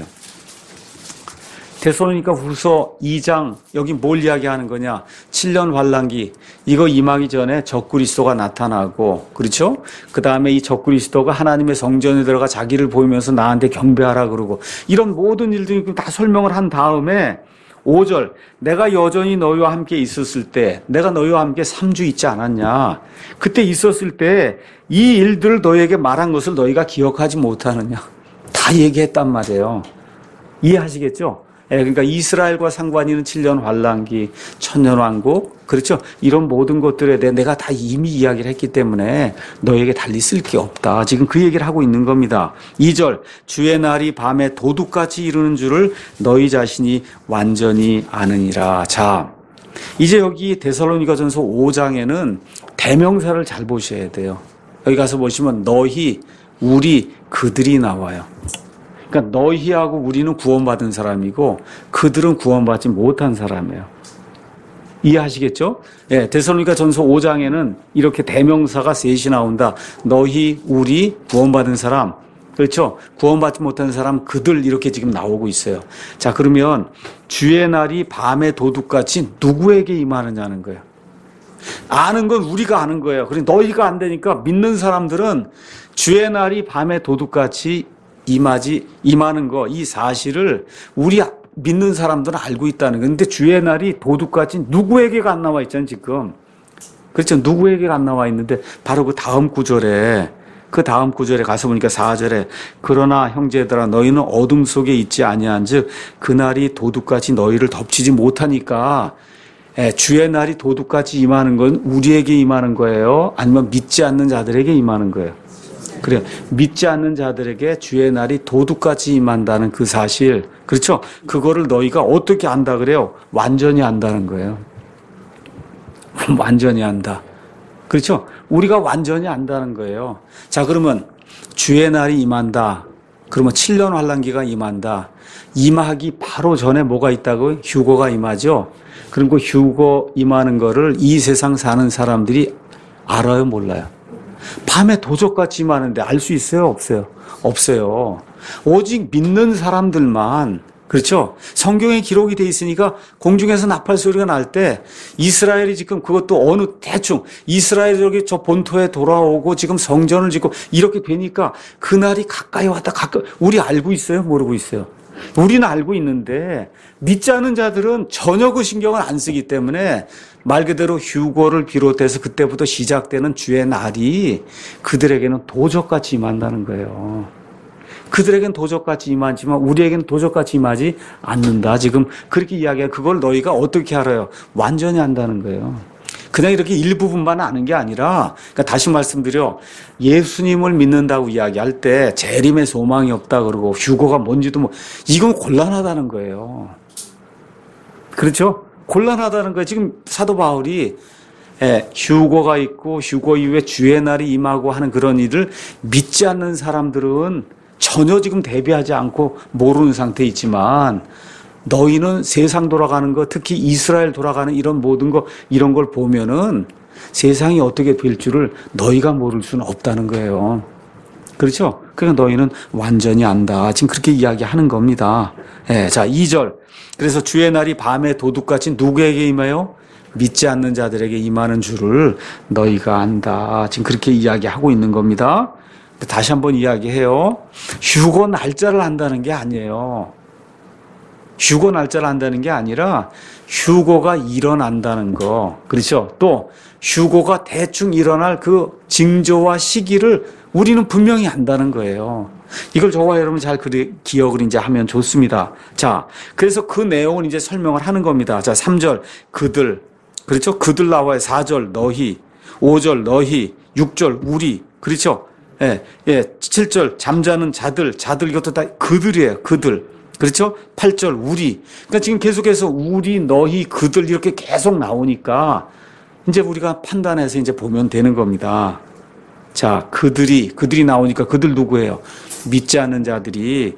데살로니가 후서 이 장 여기 뭘 이야기하는 거냐? 칠 년 환란기 이거 임하기 전에 적그리스도가 나타나고 그렇죠? 그 다음에 이 적그리스도가 하나님의 성전에 들어가 자기를 보이면서 나한테 경배하라 그러고 이런 모든 일들이 다 설명을 한 다음에 오 절 내가 여전히 너희와 함께 있었을 때 내가 너희와 함께 삼 주 있지 않았냐? 그때 있었을 때 이 일들을 너희에게 말한 것을 너희가 기억하지 못하느냐? 다 얘기했단 말이에요. 이해하시겠죠? 예, 그러니까 이스라엘과 상관이 있는 칠 년 환란기, 천년 왕국, 그렇죠? 이런 모든 것들에 대해 내가 다 이미 이야기를 했기 때문에 너에게 달리 쓸 게 없다. 지금 그 얘기를 하고 있는 겁니다. 이 절, 주의 날이 밤에 도둑같이 이루는 줄을 너희 자신이 완전히 아느니라. 자, 이제 여기 데살로니가전서 오 장에는 대명사를 잘 보셔야 돼요. 여기 가서 보시면 너희, 우리, 그들이 나와요. 그러니까 너희하고 우리는 구원받은 사람이고 그들은 구원받지 못한 사람이에요. 이해하시겠죠? 예, 데살로니가전서 오 장에는 이렇게 대명사가 셋이 나온다. 너희, 우리, 구원받은 사람. 그렇죠? 구원받지 못한 사람, 그들 이렇게 지금 나오고 있어요. 자, 그러면 주의 날이 밤에 도둑같이 누구에게 임하느냐는 거예요. 아는 건 우리가 아는 거예요. 그러니까 너희가 안 되니까 믿는 사람들은 주의 날이 밤에 도둑같이 임하지, 임하는 거, 이 사실을 우리 믿는 사람들은 알고 있다는 거예요. 근데 주의 날이 도둑같이 누구에게가 안 나와 있잖아요, 지금. 그렇죠? 누구에게가 안 나와 있는데 바로 그 다음 구절에 그 다음 구절에 가서 보니까 사 절에 그러나 형제들아 너희는 어둠 속에 있지 아니한즉 그날이 도둑같이 너희를 덮치지 못하니까 예, 주의 날이 도둑같이 임하는 건 우리에게 임하는 거예요? 아니면 믿지 않는 자들에게 임하는 거예요? 그래요. 믿지 않는 자들에게 주의 날이 도둑같이 임한다는 그 사실, 그렇죠? 그거를 너희가 어떻게 안다 그래요? 완전히 안다는 거예요. 완전히 안다. 그렇죠? 우리가 완전히 안다는 거예요. 자, 그러면 주의 날이 임한다. 그러면 칠 년 환란기가 임한다. 임하기 바로 전에 뭐가 있다고요? 휴거가 임하죠. 그리고 휴거 임하는 거를 이 세상 사는 사람들이 알아요, 몰라요? 밤에 도적같이 임하는데 알 수 있어요, 없어요? 없어요. 오직 믿는 사람들만, 그렇죠? 성경에 기록이 돼 있으니까 공중에서 나팔 소리가 날 때 이스라엘이 지금 그것도 어느 대충 이스라엘이 여기 저 본토에 돌아오고 지금 성전을 짓고 이렇게 되니까 그날이 가까이 왔다 가까이. 우리 알고 있어요, 모르고 있어요? 우리는 알고 있는데 믿지 않은 자들은 전혀 그 신경을 안 쓰기 때문에 말 그대로 휴거를 비롯해서 그때부터 시작되는 주의 날이 그들에게는 도적같이 임한다는 거예요. 그들에겐 도적같이 임하지만 우리에겐 도적같이 임하지 않는다. 지금 그렇게 이야기해요. 그걸 너희가 어떻게 알아요? 완전히 안다는 거예요. 그냥 이렇게 일부분만 아는 게 아니라, 그러니까 다시 말씀드려, 예수님을 믿는다고 이야기할 때 재림의 소망이 없다 그러고 휴거가 뭔지도 뭐, 이건 곤란하다는 거예요. 그렇죠? 곤란하다는 거예요. 지금 사도 바울이 예, 휴거가 있고 휴거 이후에 주의 날이 임하고 하는 그런 일을 믿지 않는 사람들은 전혀 지금 대비하지 않고 모르는 상태에 있지만 너희는 세상 돌아가는 거, 특히 이스라엘 돌아가는 이런 모든 거, 이런 걸 보면은 세상이 어떻게 될 줄을 너희가 모를 수는 없다는 거예요. 그렇죠? 그러니까 너희는 완전히 안다. 지금 그렇게 이야기하는 겁니다. 예, 자, 이 절. 그래서 주의 날이 밤에 도둑같이 누구에게 임해요? 믿지 않는 자들에게 임하는 줄을 너희가 안다. 지금 그렇게 이야기하고 있는 겁니다. 다시 한번 이야기해요. 휴거 날짜를 안다는 게 아니에요. 휴거 날짜를 안다는 게 아니라 휴거가 일어난다는 거. 그렇죠? 또 휴거가 대충 일어날 그 징조와 시기를 우리는 분명히 안다는 거예요. 이걸 저와 여러분 잘 기억을 이제 하면 좋습니다. 자, 그래서 그 내용을 이제 설명을 하는 겁니다. 자, 삼 절 그들. 그렇죠? 그들 나와요. 사 절 너희. 오 절 너희. 육 절 우리. 그렇죠? 예, 예, 칠 절 잠자는 자들, 자들 이것도 다 그들이에요. 그들. 그렇죠? 팔 절 우리. 그러니까 지금 계속해서 우리, 너희, 그들 이렇게 계속 나오니까 이제 우리가 판단해서 이제 보면 되는 겁니다. 자, 그들이, 그들이 나오니까 그들 누구예요? 믿지 않는 자들이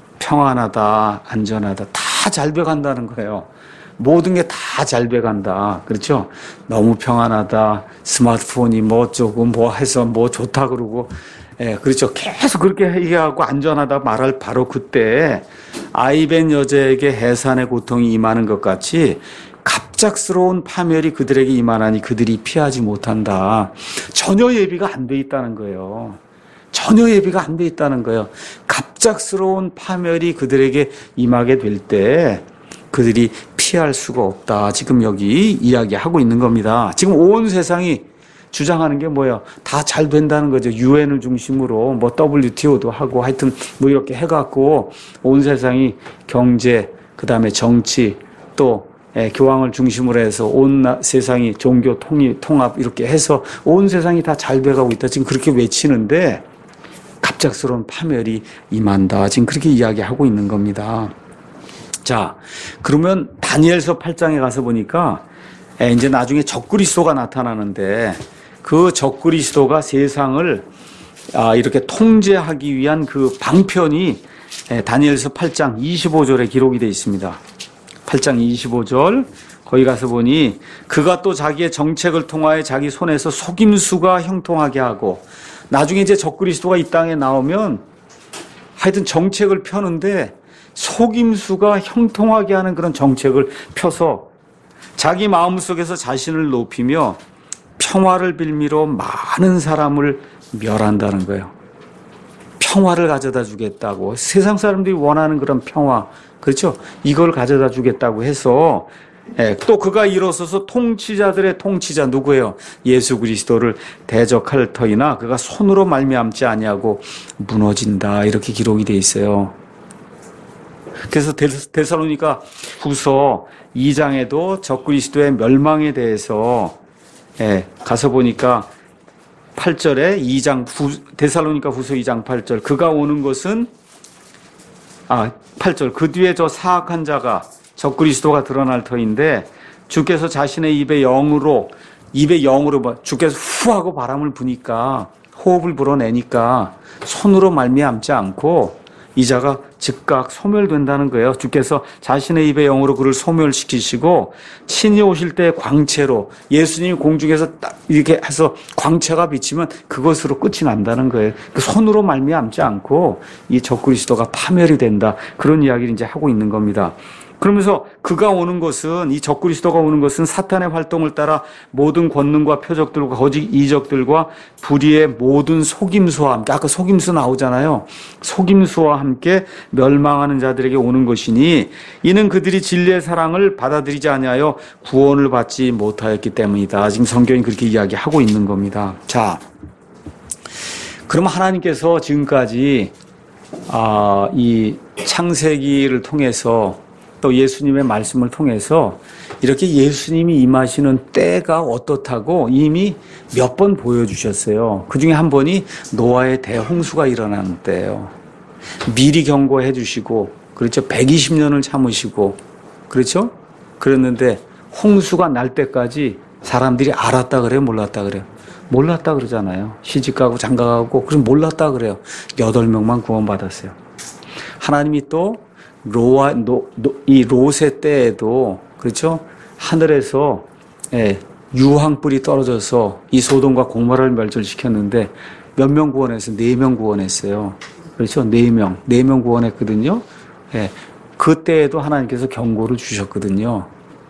평안하다, 안전하다, 다 잘 돼간다는 거예요. 모든 게 다 잘 돼간다. 그렇죠? 너무 평안하다. 스마트폰이 뭐 어쩌고 뭐 해서 뭐 좋다 그러고. 예, 그렇죠. 계속 그렇게 얘기하고 안전하다 말할 바로 그때 아이벤 여자에게 해산의 고통이 임하는 것 같이 갑작스러운 파멸이 그들에게 임하나니 그들이 피하지 못한다. 전혀 예비가 안 돼 있다는 거예요. 전혀 예비가 안 돼 있다는 거예요. 갑작스러운 파멸이 그들에게 임하게 될 때 그들이 피할 수가 없다. 지금 여기 이야기하고 있는 겁니다. 지금 온 세상이 주장하는 게 뭐예요? 다 잘 된다는 거죠. 유엔을 중심으로 뭐 더블유티오도 하고 하여튼 뭐 이렇게 해갖고 온 세상이 경제, 그 다음에 정치, 또 예, 교황을 중심으로 해서 온 나, 세상이 종교 통일, 통합 이렇게 해서 온 세상이 다 잘 돼가고 있다. 지금 그렇게 외치는데 갑작스러운 파멸이 임한다. 지금 그렇게 이야기하고 있는 겁니다. 자, 그러면 다니엘서 팔 장에 가서 보니까 예, 이제 나중에 적그리스도가 나타나는데 그 적그리스도가 세상을 아, 이렇게 통제하기 위한 그 방편이 예, 다니엘서 팔 장 이십오 절에 기록이 되어 있습니다. 팔 장 이십오 절 거기 가서 보니 그가 또 자기의 정책을 통하여 자기 손에서 속임수가 형통하게 하고 나중에 이제 적그리스도가 이 땅에 나오면 하여튼 정책을 펴는데 속임수가 형통하게 하는 그런 정책을 펴서 자기 마음속에서 자신을 높이며 평화를 빌미로 많은 사람을 멸한다는 거예요. 평화를 가져다 주겠다고 세상 사람들이 원하는 그런 평화 그렇죠? 이걸 가져다 주겠다고 해서 예, 또 그가 일어서서 통치자들의 통치자 누구예요? 예수 그리스도를 대적할 터이나 그가 손으로 말미암지 아니하고 무너진다 이렇게 기록이 돼 있어요. 그래서 데살로니가 후서 이 장에도 적그리스도의 멸망에 대해서 예, 가서 보니까 팔 절에 이 장 데살로니가 후서 이 장 팔 절 그가 오는 것은 아 팔 절 그 뒤에 저 사악한 자가 적그리스도가 드러날 터인데 주께서 자신의 입에 영으로 입에 영으로 주께서 후 하고 바람을 부니까 호흡을 불어내니까 손으로 말미암지 않고 이 자가 즉각 소멸된다는 거예요. 주께서 자신의 입에 영으로 그를 소멸시키시고 친히 오실 때 광채로 예수님이 공중에서 딱 이렇게 해서 광채가 비치면 그것으로 끝이 난다는 거예요. 그 손으로 말미암지 않고 이 적그리스도가 파멸이 된다. 그런 이야기를 이제 하고 있는 겁니다. 그러면서 그가 오는 것은 이 적그리스도가 오는 것은 사탄의 활동을 따라 모든 권능과 표적들과 거짓 이적들과 불의의 모든 속임수와 함께 아까 속임수 나오잖아요. 속임수와 함께 멸망하는 자들에게 오는 것이니 이는 그들이 진리의 사랑을 받아들이지 아니하여 구원을 받지 못하였기 때문이다. 지금 성경이 그렇게 이야기하고 있는 겁니다. 자, 그럼 하나님께서 지금까지 아, 이 창세기를 통해서 또 예수님의 말씀을 통해서 이렇게 예수님이 임하시는 때가 어떻다고 이미 몇 번 보여주셨어요. 그 중에 한 번이 노아의 대홍수가 일어나는 때예요. 미리 경고해 주시고 그렇죠. 백이십 년을 참으시고 그렇죠. 그랬는데 홍수가 날 때까지 사람들이 알았다 그래요? 몰랐다 그래요? 몰랐다 그러잖아요. 시집가고 장가가고 그럼 몰랐다 그래요. 여덟 명만 구원받았어요. 하나님이 또 로아, 노, 노, 이 롯의 때에도, 그렇죠? 하늘에서, 예, 유황불이 떨어져서 이 소돔과 고모라를 멸절시켰는데 몇 명 구원했어요? 네 명 구원했어요. 그렇죠? 네 명. 네 명 구원했거든요. 예. 그때에도 하나님께서 경고를 주셨거든요.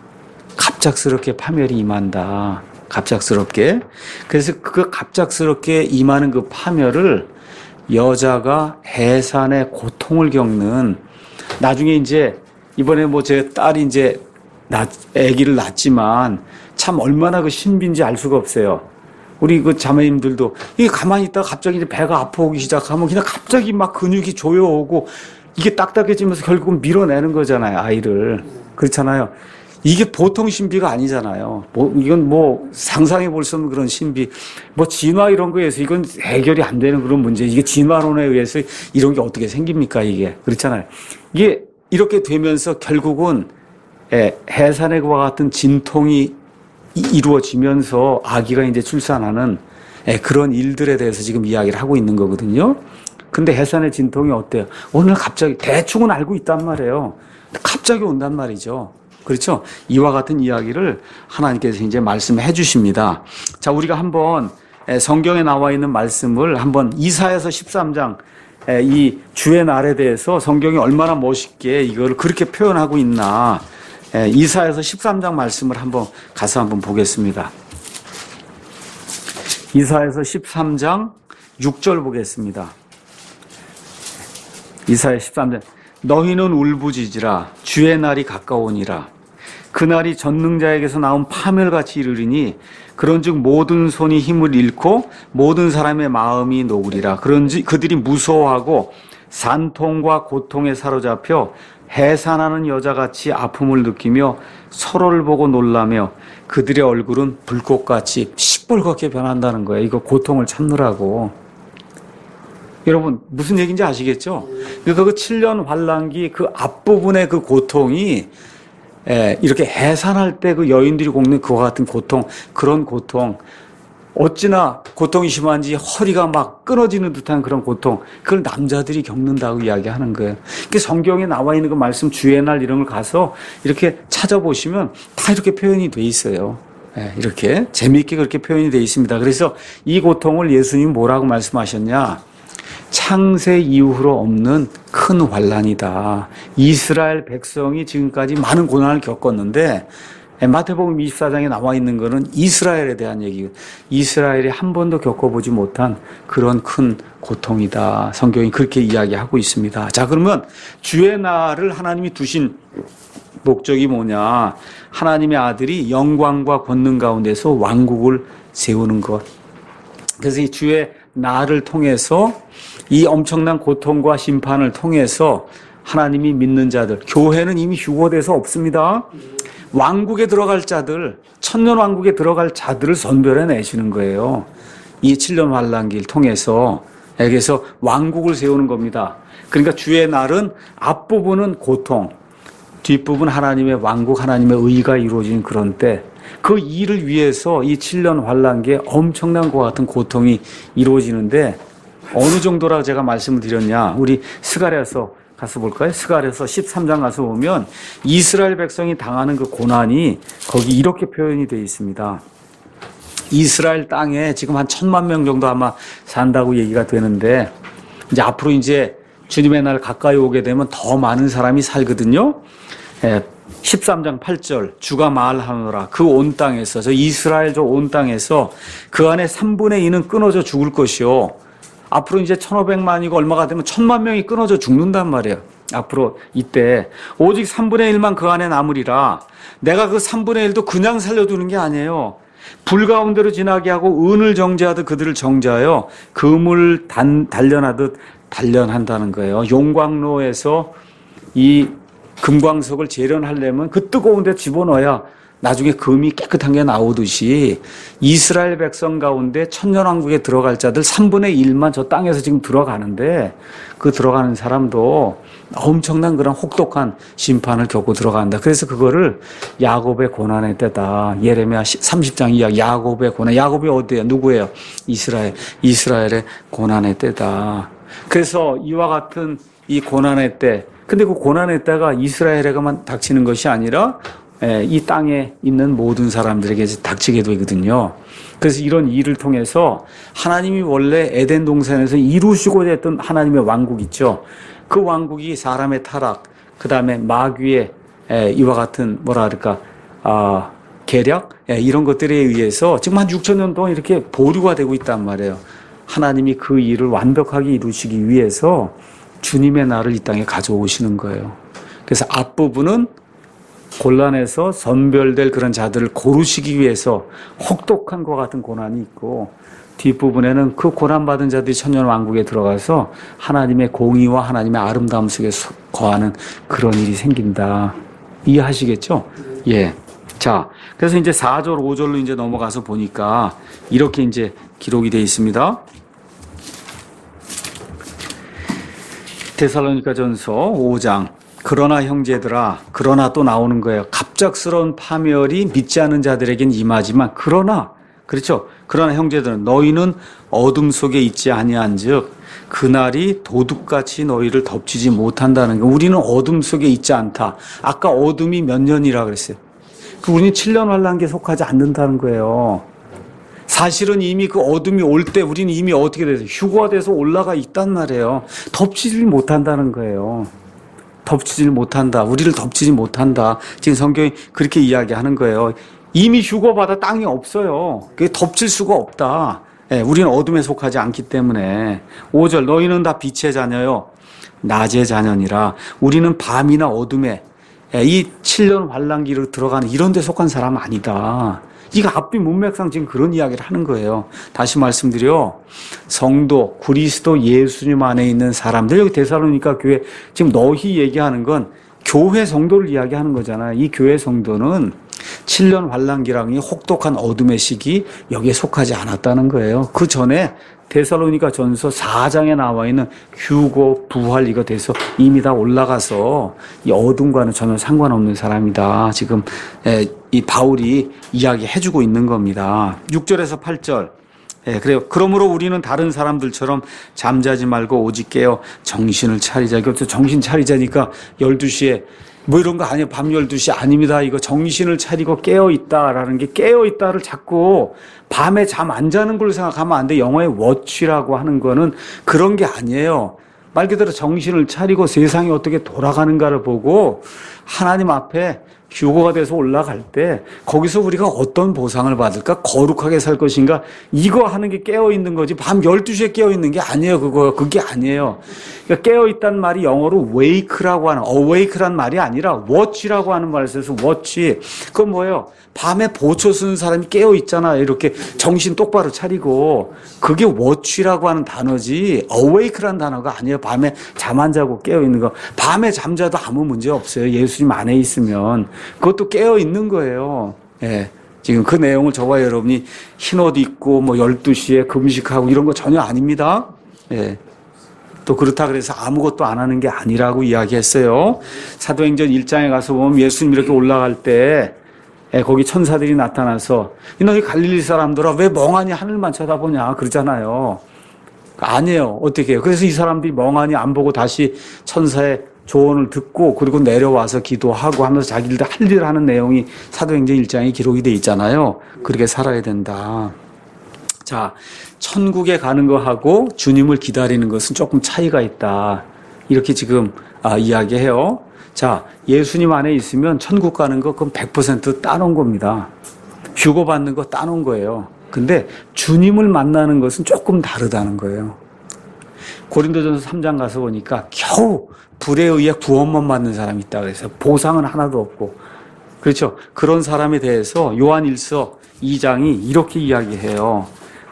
갑작스럽게 파멸이 임한다. 갑작스럽게. 그래서 그 갑작스럽게 임하는 그 파멸을 여자가 해산의 고통을 겪는 나중에 이제 이번에 뭐 제 딸이 이제 낳, 아기를 낳았지만 참 얼마나 그 신비인지 알 수가 없어요. 우리 그 자매님들도 이게 가만히 있다가 갑자기 이제 배가 아파오기 시작하면 그냥 갑자기 막 근육이 조여오고 이게 딱딱해지면서 결국은 밀어내는 거잖아요, 아이를. 그렇잖아요. 이게 보통 신비가 아니잖아요. 뭐, 이건 뭐 상상해 볼 수 없는 그런 신비. 뭐 진화 이런 거에 의해서 이건 해결이 안 되는 그런 문제. 이게 진화론에 의해서 이런 게 어떻게 생깁니까, 이게. 그렇잖아요. 이게 이렇게 되면서 결국은 해산의 것과 같은 진통이 이루어지면서 아기가 이제 출산하는 그런 일들에 대해서 지금 이야기를 하고 있는 거거든요. 근데 해산의 진통이 어때요? 오늘 갑자기 대충은 알고 있단 말이에요. 갑자기 온단 말이죠. 그렇죠? 이와 같은 이야기를 하나님께서 이제 말씀해 주십니다. 자, 우리가 한번 성경에 나와 있는 말씀을 한번 이사야서 십삼 장 이 주의 날에 대해서 성경이 얼마나 멋있게 이거를 그렇게 표현하고 있나 이사야서 십삼 장 말씀을 한번 가서 한번 보겠습니다. 이사야서 십삼 장 육 절 보겠습니다. 이사야 십삼 장 너희는 울부짖으라 주의 날이 가까우니라 그날이 전능자에게서 나온 파멸같이 이르리니 그런즉 모든 손이 힘을 잃고 모든 사람의 마음이 녹으리라 그런지 그들이 무서워하고 산통과 고통에 사로잡혀 해산하는 여자같이 아픔을 느끼며 서로를 보고 놀라며 그들의 얼굴은 불꽃같이 시뻘겋게 변한다는 거예요. 이거 고통을 참느라고. 여러분 무슨 얘기인지 아시겠죠? 그러니까 그 칠 년 환란기 그 앞부분의 그 고통이 예, 이렇게 해산할 때 그 여인들이 겪는 그와 같은 고통, 그런 고통, 어찌나 고통이 심한지 허리가 막 끊어지는 듯한 그런 고통, 그걸 남자들이 겪는다고 이야기하는 거예요. 그 성경에 나와 있는 그 말씀 주의 날 이런 걸 가서 이렇게 찾아보시면 다 이렇게 표현이 돼 있어요. 예, 이렇게 재미있게 그렇게 표현이 돼 있습니다. 그래서 이 고통을 예수님 뭐라고 말씀하셨냐? 창세 이후로 없는 큰 환란이다. 이스라엘 백성이 지금까지 많은 고난을 겪었는데 마태복음 이십사 장에 나와 있는 것은 이스라엘에 대한 얘기예요. 이스라엘이 한 번도 겪어보지 못한 그런 큰 고통이다. 성경이 그렇게 이야기하고 있습니다. 자, 그러면 주의 날을 하나님이 두신 목적이 뭐냐? 하나님의 아들이 영광과 권능 가운데서 왕국을 세우는 것. 그래서 이 주의 날을 통해서 이 엄청난 고통과 심판을 통해서 하나님이 믿는 자들, 교회는 이미 휴거돼서 없습니다. 왕국에 들어갈 자들, 천년 왕국에 들어갈 자들을 선별해 내시는 거예요. 이 칠 년 환란기를 통해서. 그래서 왕국을 세우는 겁니다. 그러니까 주의 날은 앞부분은 고통, 뒷부분 하나님의 왕국, 하나님의 의가 이루어지는 그런 때, 그 일을 위해서 이 칠 년 환란기에 엄청난 것 같은 고통이 이루어지는데 어느 정도라고 제가 말씀을 드렸냐? 우리 스가랴서 가서 볼까요? 스가랴서 십삼 장 가서 보면 이스라엘 백성이 당하는 그 고난이 거기 이렇게 표현이 되어 있습니다. 이스라엘 땅에 지금 한 천만 명 정도 아마 산다고 얘기가 되는데 이제 앞으로 이제 주님의 날 가까이 오게 되면 더 많은 사람이 살거든요. 십삼 장 팔 절 주가 말하노라 그 온 땅에서 저 이스라엘 저 온 땅에서 그 안에 삼분의 이는 끊어져 죽을 것이요. 앞으로 이제 천오백만이고 얼마가 되면 천만 명이 끊어져 죽는단 말이에요. 앞으로 이때 오직 삼분의 일만 그 안에 남으리라. 내가 그 삼분의 일도 그냥 살려두는 게 아니에요. 불 가운데로 지나게 하고 은을 정죄하듯 그들을 정죄하여 금을 단, 단련하듯 단련한다는 거예요. 용광로에서 이 금광석을 재련하려면 그 뜨거운 데 집어넣어야 나중에 금이 깨끗한 게 나오듯이 이스라엘 백성 가운데 천년왕국에 들어갈 자들 삼분의 일만 저 땅에서 지금 들어가는데 그 들어가는 사람도 엄청난 그런 혹독한 심판을 겪고 들어간다. 그래서 그거를 야곱의 고난의 때다. 예레미야 삼십 장 이야기 야곱의 고난. 야곱이 어디예요? 누구예요? 이스라엘. 이스라엘의 고난의 때다. 그래서 이와 같은 이 고난의 때, 근데 그 고난의 때가 이스라엘에게만 닥치는 것이 아니라 이 땅에 있는 모든 사람들에게 닥치게 되거든요. 그래서 이런 일을 통해서 하나님이 원래 에덴 동산에서 이루시고자 했던 하나님의 왕국 있죠. 그 왕국이 사람의 타락, 그 다음에 마귀의 이와 같은 뭐라 그럴까 아, 계략 이런 것들에 의해서 지금 한 육천 년 동안 이렇게 보류가 되고 있단 말이에요. 하나님이 그 일을 완벽하게 이루시기 위해서 주님의 날을 이 땅에 가져오시는 거예요. 그래서 앞부분은 곤란해서 선별될 그런 자들을 고르시기 위해서 혹독한 것 같은 고난이 있고 뒷부분에는 그 고난받은 자들이 천년왕국에 들어가서 하나님의 공의와 하나님의 아름다움 속에 거하는 그런 일이 생긴다. 이해하시겠죠? 예. 자, 그래서 이제 사 절, 오 절로 이제 넘어가서 보니까 이렇게 이제 기록이 되어 있습니다. 데살로니가전서 오 장. 그러나 형제들아, 그러나 또 나오는 거예요. 갑작스러운 파멸이 믿지 않는 자들에겐 임하지만 그러나, 그렇죠? 그러나 형제들은 너희는 어둠 속에 있지 아니한즉 그날이 도둑같이 너희를 덮치지 못한다는 거. 우리는 어둠 속에 있지 않다. 아까 어둠이 몇 년이라 그랬어요. 우리는 칠 년 환란기에 속하지 않는다는 거예요. 사실은 이미 그 어둠이 올 때 우리는 이미 어떻게 돼서 휴거돼서 올라가 있단 말이에요. 덮치지 못한다는 거예요. 덮치지 못한다. 우리를 덮치지 못한다. 지금 성경이 그렇게 이야기하는 거예요. 이미 휴거받아 땅이 없어요. 그게 덮칠 수가 없다. 예, 우리는 어둠에 속하지 않기 때문에. 오 절 너희는 다 빛의 자녀요 낮의 자녀니라. 우리는 밤이나 어둠에 예, 이 칠 년 환란기로 들어가는 이런 데 속한 사람 아니다. 이거 앞뒤 문맥상 지금 그런 이야기를 하는 거예요. 다시 말씀드려 성도 그리스도 예수님 안에 있는 사람들, 여기 데살로니가 교회 지금 너희 얘기하는 건 교회 성도를 이야기하는 거잖아요. 이 교회 성도는 칠 년 환란기랑이 혹독한 어둠의 시기 여기에 속하지 않았다는 거예요. 그 전에 데살로니가 전서 사 장에 나와 있는 휴고, 부활 이거 돼서 이미 다 올라가서 이 어둠과는 전혀 상관없는 사람이다. 지금 이 바울이 이야기해주고 있는 겁니다. 육 절에서 팔 절. 예, 그래요. 그러므로 우리는 다른 사람들처럼 잠자지 말고 오직 깨어 정신을 차리자. 이것도 정신 차리자니까 열두 시에 뭐 이런 거 아니에요. 밤 열두 시 아닙니다. 이거 정신을 차리고 깨어있다라는 게 깨어있다를 자꾸 밤에 잠 안 자는 걸로 생각하면 안 돼. 영어의 watch라고 하는 거는 그런 게 아니에요. 말 그대로 정신을 차리고 세상이 어떻게 돌아가는가를 보고 하나님 앞에 휴거가 돼서 올라갈 때 거기서 우리가 어떤 보상을 받을까? 거룩하게 살 것인가? 이거 하는 게 깨어있는 거지. 밤 열두 시에 깨어있는 게 아니에요. 그거. 그게 아니에요. 그러니까 깨어있다는 말이 영어로 wake라고 하는, awake란 말이 아니라 watch라고 하는 말을 써서 watch. 그건 뭐예요? 밤에 보초 쓰는 사람이 깨어있잖아요. 이렇게 정신 똑바로 차리고. 그게 watch라고 하는 단어지 awake란 단어가 아니에요. 밤에 잠 안 자고 깨어있는 거. 밤에 잠자도 아무 문제 없어요. 예수님 안에 있으면. 그것도 깨어있는 거예요. 예. 지금 그 내용을 저와 여러분이 흰옷 입고 뭐 열두 시에 금식하고 이런 거 전혀 아닙니다. 예. 또 그렇다 그래서 아무것도 안 하는 게 아니라고 이야기했어요. 사도행전 일 장에 가서 보면 예수님 이렇게 올라갈 때 예, 거기 천사들이 나타나서 너희 갈릴리 사람들아 왜 멍하니 하늘만 쳐다보냐 그러잖아요. 아니에요. 어떻게 해요? 그래서 이 사람들이 멍하니 안 보고 다시 천사의 조언을 듣고 그리고 내려와서 기도하고 하면서 자기들 할 일을 하는 내용이 사도행전 일 장에 기록이 돼 있잖아요. 그렇게 살아야 된다. 자, 천국에 가는 거하고 주님을 기다리는 것은 조금 차이가 있다. 이렇게 지금 아, 이야기해요. 자, 예수님 안에 있으면 천국 가는 거 그럼 백 퍼센트 따놓은 겁니다. 휴거 받는 거 따놓은 거예요. 근데 주님을 만나는 것은 조금 다르다는 거예요. 고린도전서 삼 장 가서 보니까 겨우 불에 의해 구원만 받는 사람이 있다 그래서 보상은 하나도 없고 그렇죠. 그런 사람에 대해서 요한일서 이 장이 이렇게 이야기해요.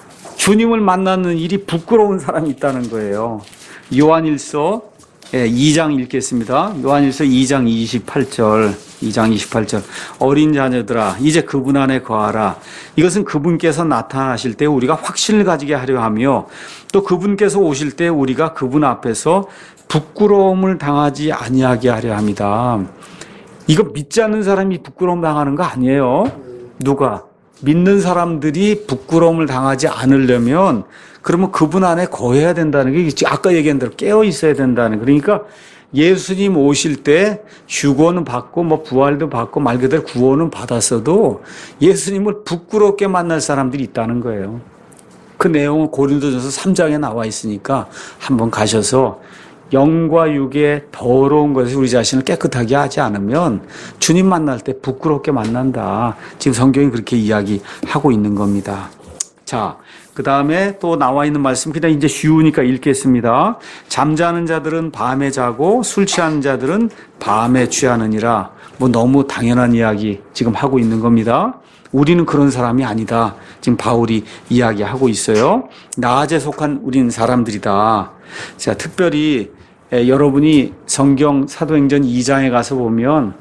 주님을 만나는 일이 부끄러운 사람이 있다는 거예요. 요한일서 이 장 읽겠습니다. 요한일서 이 장 이십팔 절, 이 장 이십팔 절. 어린 자녀들아, 이제 그분 안에 거하라. 이것은 그분께서 나타나실 때 우리가 확신을 가지게 하려 하며 또 그분께서 오실 때 우리가 그분 앞에서 부끄러움을 당하지 아니하게 하려 합니다. 이거 믿지 않는 사람이 부끄러움 당하는 거 아니에요. 누가? 믿는 사람들이 부끄러움을 당하지 않으려면 그러면 그분 안에 거해야 된다는 게 아까 얘기한 대로 깨어 있어야 된다는 그러니까 예수님 오실 때 휴거는 받고 뭐 부활도 받고 말 그대로 구원은 받았어도 예수님을 부끄럽게 만날 사람들이 있다는 거예요. 그 내용은 고린도전서 삼 장에 나와 있으니까 한번 가셔서 영과 육의 더러운 것에서 우리 자신을 깨끗하게 하지 않으면 주님 만날 때 부끄럽게 만난다. 지금 성경이 그렇게 이야기하고 있는 겁니다. 자, 그 다음에 또 나와 있는 말씀 그냥 이제 쉬우니까 읽겠습니다. 잠자는 자들은 밤에 자고 술 취하는 자들은 밤에 취하느니라. 뭐 너무 당연한 이야기 지금 하고 있는 겁니다. 우리는 그런 사람이 아니다. 지금 바울이 이야기하고 있어요. 낮에 속한 우리는 사람들이다. 자, 특별히 에, 여러분이 성경 사도행전 이 장에 가서 보면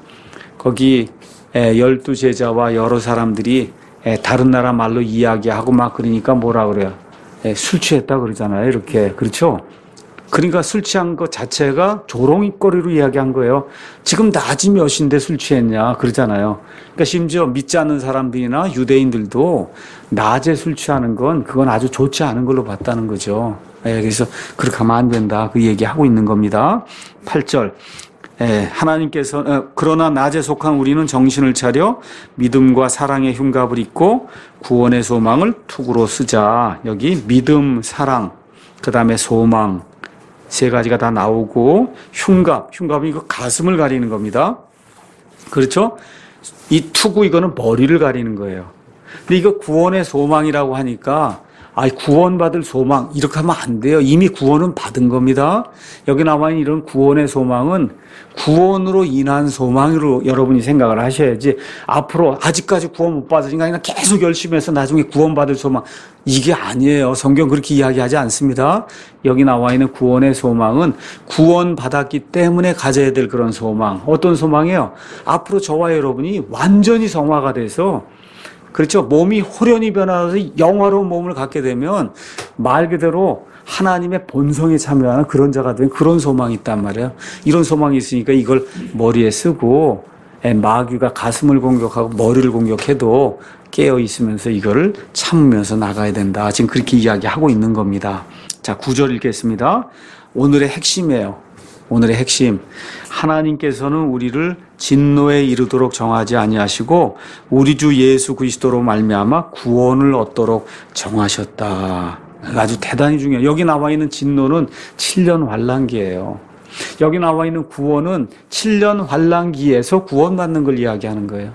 거기 에, 열두 제자와 여러 사람들이 에, 다른 나라 말로 이야기하고 막 그러니까 뭐라 그래요? 에, 술 취했다 그러잖아요. 이렇게. 그렇죠? 그러니까 술 취한 것 자체가 조롱거리로 이야기한 거예요. 지금 낮이 몇인데 술 취했냐 그러잖아요. 그러니까 심지어 믿지 않는 사람들이나 유대인들도 낮에 술 취하는 건 그건 아주 좋지 않은 걸로 봤다는 거죠. 예, 그래서 그렇게 하면 안 된다. 그 얘기하고 있는 겁니다. 팔 절. 예, 하나님께서 어, 그러나 낮에 속한 우리는 정신을 차려 믿음과 사랑의 흉갑을 입고 구원의 소망을 투구로 쓰자. 여기 믿음, 사랑, 그 다음에 소망 세 가지가 다 나오고 흉갑, 흉갑이 이거 가슴을 가리는 겁니다. 그렇죠? 이 투구 이거는 머리를 가리는 거예요. 근데 이거 구원의 소망이라고 하니까 아, 구원받을 소망 이렇게 하면 안 돼요. 이미 구원은 받은 겁니다. 여기 나와 있는 이런 구원의 소망은 구원으로 인한 소망으로 여러분이 생각을 하셔야지, 앞으로 아직까지 구원 못 받으니까 그냥 계속 열심히 해서 나중에 구원받을 소망, 이게 아니에요. 성경 그렇게 이야기하지 않습니다. 여기 나와 있는 구원의 소망은 구원받았기 때문에 가져야 될 그런 소망. 어떤 소망이에요? 앞으로 저와 여러분이 완전히 성화가 돼서, 그렇죠, 몸이 호련히 변화해서 영화로운 몸을 갖게 되면 말 그대로 하나님의 본성에 참여하는 그런 자가 되는 그런 소망이 있단 말이에요. 이런 소망이 있으니까 이걸 머리에 쓰고, 마귀가 가슴을 공격하고 머리를 공격해도 깨어 있으면서 이거를 참으면서 나가야 된다. 지금 그렇게 이야기하고 있는 겁니다. 자, 구 절 읽겠습니다. 오늘의 핵심이에요. 오늘의 핵심. 하나님께서는 우리를 진노에 이르도록 정하지 아니하시고 우리 주 예수 그리스도로 말미암아 구원을 얻도록 정하셨다. 아주 대단히 중요해요. 여기 나와 있는 진노는 칠 년 환난기예요. 여기 나와 있는 구원은 칠 년 환난기에서 구원받는 걸 이야기하는 거예요.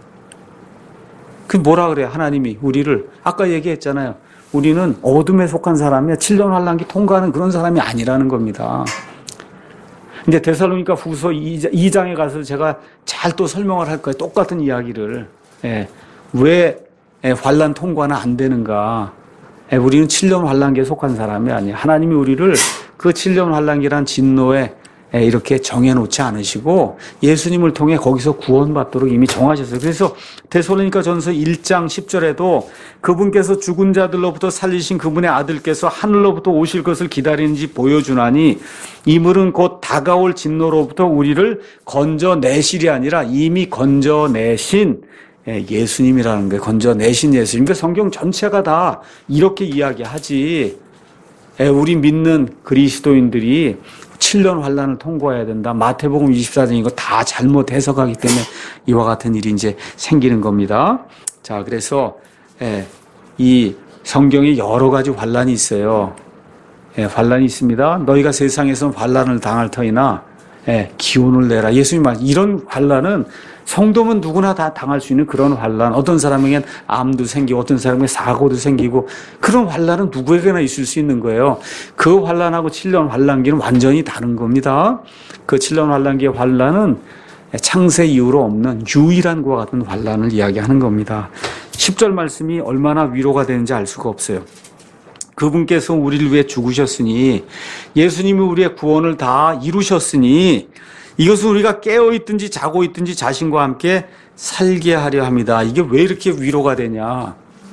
그 뭐라 그래요? 하나님이 우리를, 아까 얘기했잖아요. 우리는 어둠에 속한 사람이야. 칠 년 환난기 통과하는 그런 사람이 아니라는 겁니다. 이제 데살로니가 후서 이 장에 가서 제가 잘 또 설명을 할 거예요. 똑같은 이야기를. 예. 왜 환난 통과는 안 되는가? 예. 우리는 칠 년 환난기에 속한 사람이 아니에요. 하나님이 우리를 그 칠 년 환난기란 진노에 이렇게 정해놓지 않으시고 예수님을 통해 거기서 구원받도록 이미 정하셨어요. 그래서 데살로니가 전서 일 장 십 절에도 그분께서 죽은 자들로부터 살리신 그분의 아들께서 하늘로부터 오실 것을 기다리는지 보여주나니 이물은 곧 다가올 진노로부터 우리를 건져내실이 아니라 이미 건져내신 예수님이라는 거예요. 건져내신 예수님. 그러니까 성경 전체가 다 이렇게 이야기하지. 우리 믿는 그리스도인들이 칠 년 환난을 통과해야 된다. 마태복음 이십사 장 이거 다 잘못 해석하기 때문에 이와 같은 일이 이제 생기는 겁니다. 자, 그래서 예, 이 성경에 여러 가지 환난이 있어요. 예, 환난이 있습니다. 너희가 세상에서 환난을 당할 터이나 예, 기운을 내라. 예수님 말 이런 환난은 성도면 누구나 다 당할 수 있는 그런 환난. 어떤 사람에게는 암도 생기고 어떤 사람에게 사고도 생기고 그런 환난은 누구에게나 있을 수 있는 거예요. 그 환난하고 칠 년 환난기는 완전히 다른 겁니다. 그 칠 년 환난기의 환난은 창세 이후로 없는 유일한 것과 같은 환난을 이야기하는 겁니다. 십 절 말씀이 얼마나 위로가 되는지 알 수가 없어요. 그분께서 우리를 위해 죽으셨으니 예수님이 우리의 구원을 다 이루셨으니 이것은 우리가 깨어있든지 자고 있든지 자신과 함께 살게 하려 합니다. 이게 왜 이렇게 위로가 되냐?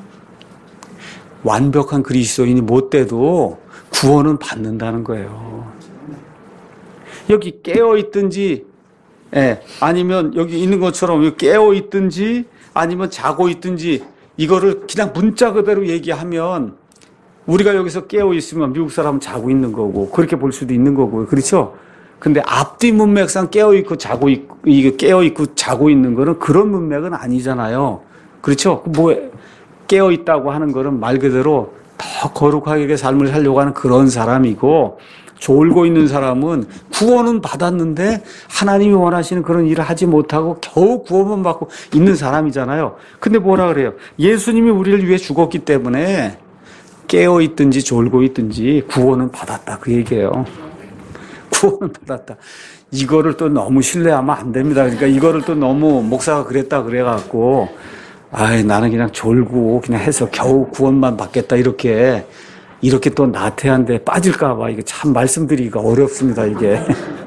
완벽한 그리스도인이 못 돼도 구원은 받는다는 거예요. 여기 깨어있든지 예, 아니면 여기 있는 것처럼 깨어있든지 아니면 자고 있든지 이거를 그냥 문자 그대로 얘기하면 우리가 여기서 깨어있으면 미국 사람은 자고 있는 거고 그렇게 볼 수도 있는 거고요. 그렇죠? 근데 앞뒤 문맥상 깨어있고 자고 있고, 이게 깨어있고 자고 있는 거는 그런 문맥은 아니잖아요. 그렇죠? 뭐, 깨어있다고 하는 거는 말 그대로 더 거룩하게 삶을 살려고 하는 그런 사람이고, 졸고 있는 사람은 구원은 받았는데 하나님이 원하시는 그런 일을 하지 못하고 겨우 구원만 받고 있는 사람이잖아요. 근데 뭐라 그래요? 예수님이 우리를 위해 죽었기 때문에 깨어있든지 졸고 있든지 구원은 받았다. 그 얘기예요. 구원은 받았다. 이거를 또 너무 신뢰하면 안 됩니다. 그러니까 이거를 또 너무 목사가 그랬다 그래갖고 아이 나는 그냥 졸고 그냥 해서 겨우 구원만 받겠다 이렇게 이렇게 또 나태한데 빠질까봐 이게 참 말씀드리기가 어렵습니다. 이게.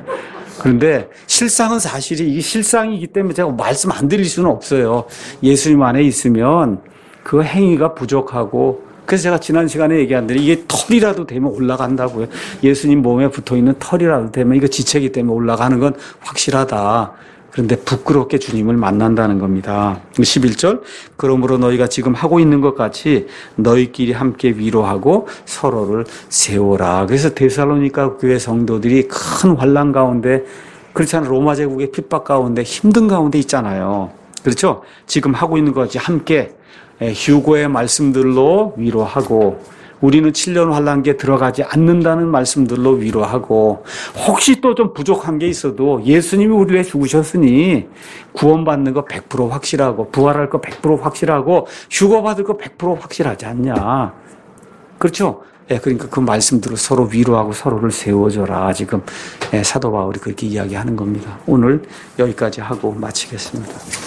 그런데 실상은 사실이 이게 실상이기 때문에 제가 말씀 안 드릴 수는 없어요. 예수님 안에 있으면 그 행위가 부족하고 그래서 제가 지난 시간에 얘기한 대로 이게 털이라도 되면 올라간다고요. 예수님 몸에 붙어있는 털이라도 되면 이거 지체기 때문에 올라가는 건 확실하다. 그런데 부끄럽게 주님을 만난다는 겁니다. 십일 절 그러므로 너희가 지금 하고 있는 것 같이 너희끼리 함께 위로하고 서로를 세워라. 그래서 데살로니가 교회 성도들이 큰 환난 가운데 그렇잖아요. 로마 제국의 핍박 가운데 힘든 가운데 있잖아요. 그렇죠? 지금 하고 있는 것 같이 함께 휴고의 말씀들로 위로하고 우리는 칠 년 환난기에 들어가지 않는다는 말씀들로 위로하고 혹시 또 좀 부족한 게 있어도 예수님이 우리를 위해 죽으셨으니 구원받는 거 백 퍼센트 확실하고 부활할 거 백 퍼센트 확실하고 휴거 받을 거 백 퍼센트 확실하지 않냐. 그렇죠? 예, 그러니까 그 말씀대로 서로 위로하고 서로를 세워줘라. 지금 예, 사도 바울이 그렇게 이야기하는 겁니다. 오늘 여기까지 하고 마치겠습니다.